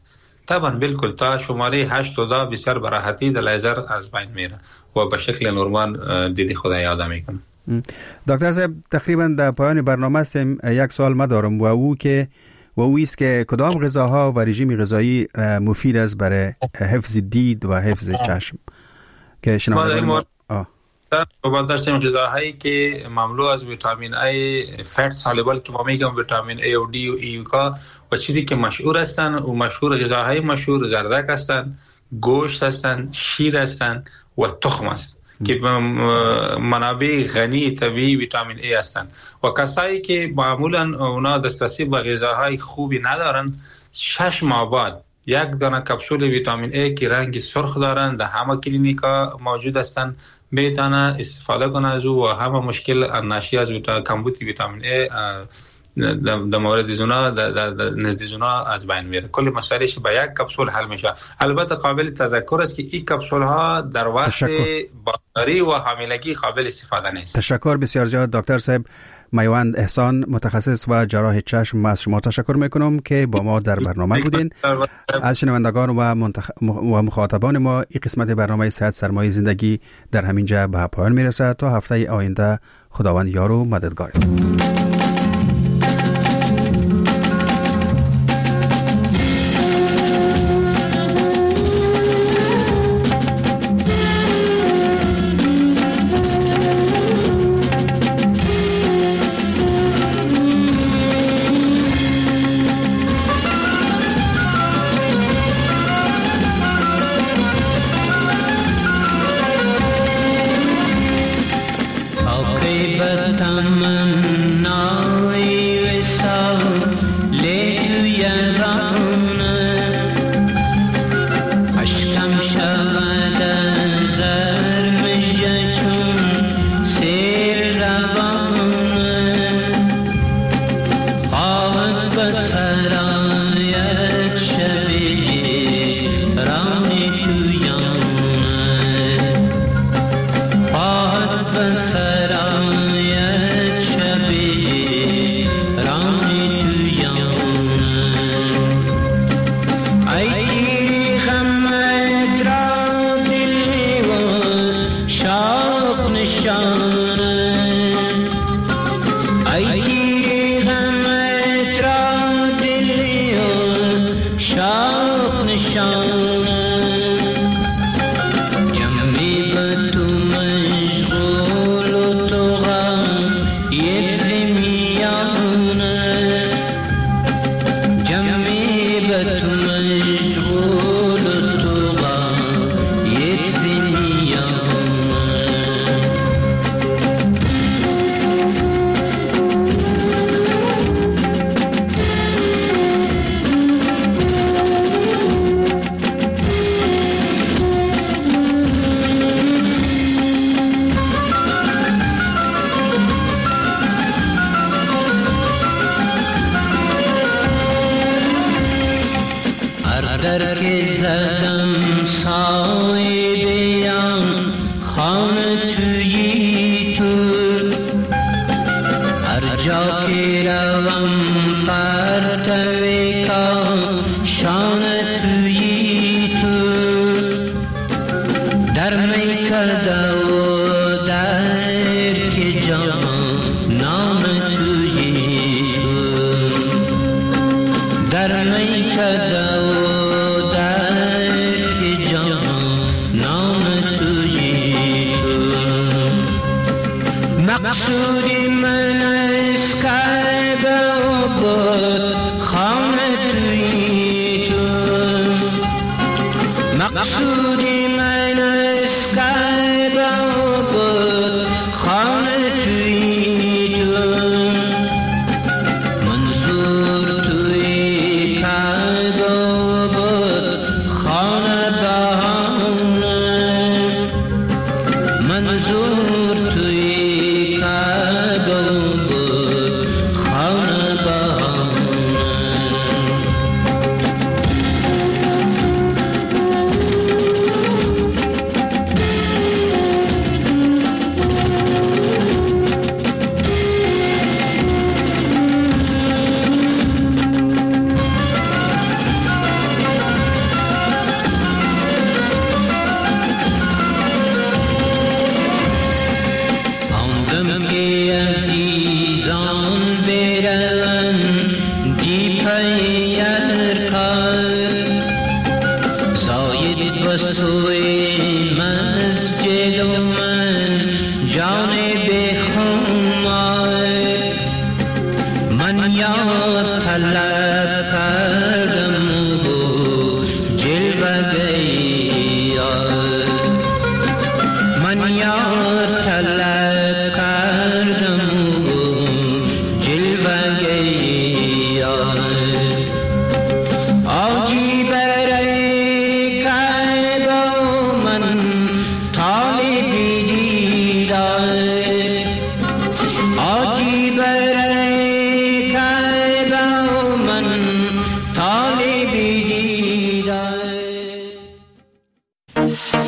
[SPEAKER 4] طبعا بالکل تا شماره 8 و 10 بسیار به راحتی در لیزر از بین میره و به شکل نورمال دیدی خدا یاد میکنه.
[SPEAKER 3] دکتر صاحب تقریبا در پایان برنامه هستیم. یک سوال ما دارم و او است که کدام غذاها و رژیم غذایی مفید است برای حفظ دید و حفظ چشم که شنوندگان
[SPEAKER 4] ما داشتیم غذاهایی که مملو از ویتامین ای، فت سالبل که ما میگم ویتامین ای و دی و ایوکا و چیزی که مشهور هستن و مشهور غذاهای مشهور گردک هستن، گوشت هستن، شیر هستن و تخم است که منابع غنی طبیعی ویتامین ای هستن و کسایی که معمولا اونا دسترسی به غذاهای خوبی ندارن 6 ماه بعد یک دانه کپسول ویتامین ای که رنگ سرخ دارن در همه کلینیکا موجود هستن میتونه استفاده کنه از او و همه مشکل ناشی از کمبود ویتامین ای در مورد زونا نزد زونا از بین میره. کل مسائلش با یک کپسول حل میشه. البته قابل تذکر است که این کپسول ها در وقت بارداری و حاملگی قابل استفاده نیست.
[SPEAKER 3] تشکر بسیار زیاد دکتر صاحب. میوند احسان متخصص و جراح چشم از شما تشکر میکنم که با ما در برنامه بودین. از شنوندگان و مخاطبان ما این قسمت برنامه صحت سرمایه زندگی در همین جا به پایان میرسه. تا هفته آینده خداوند یار و مددگار.
[SPEAKER 12] سوی مسجد و من جان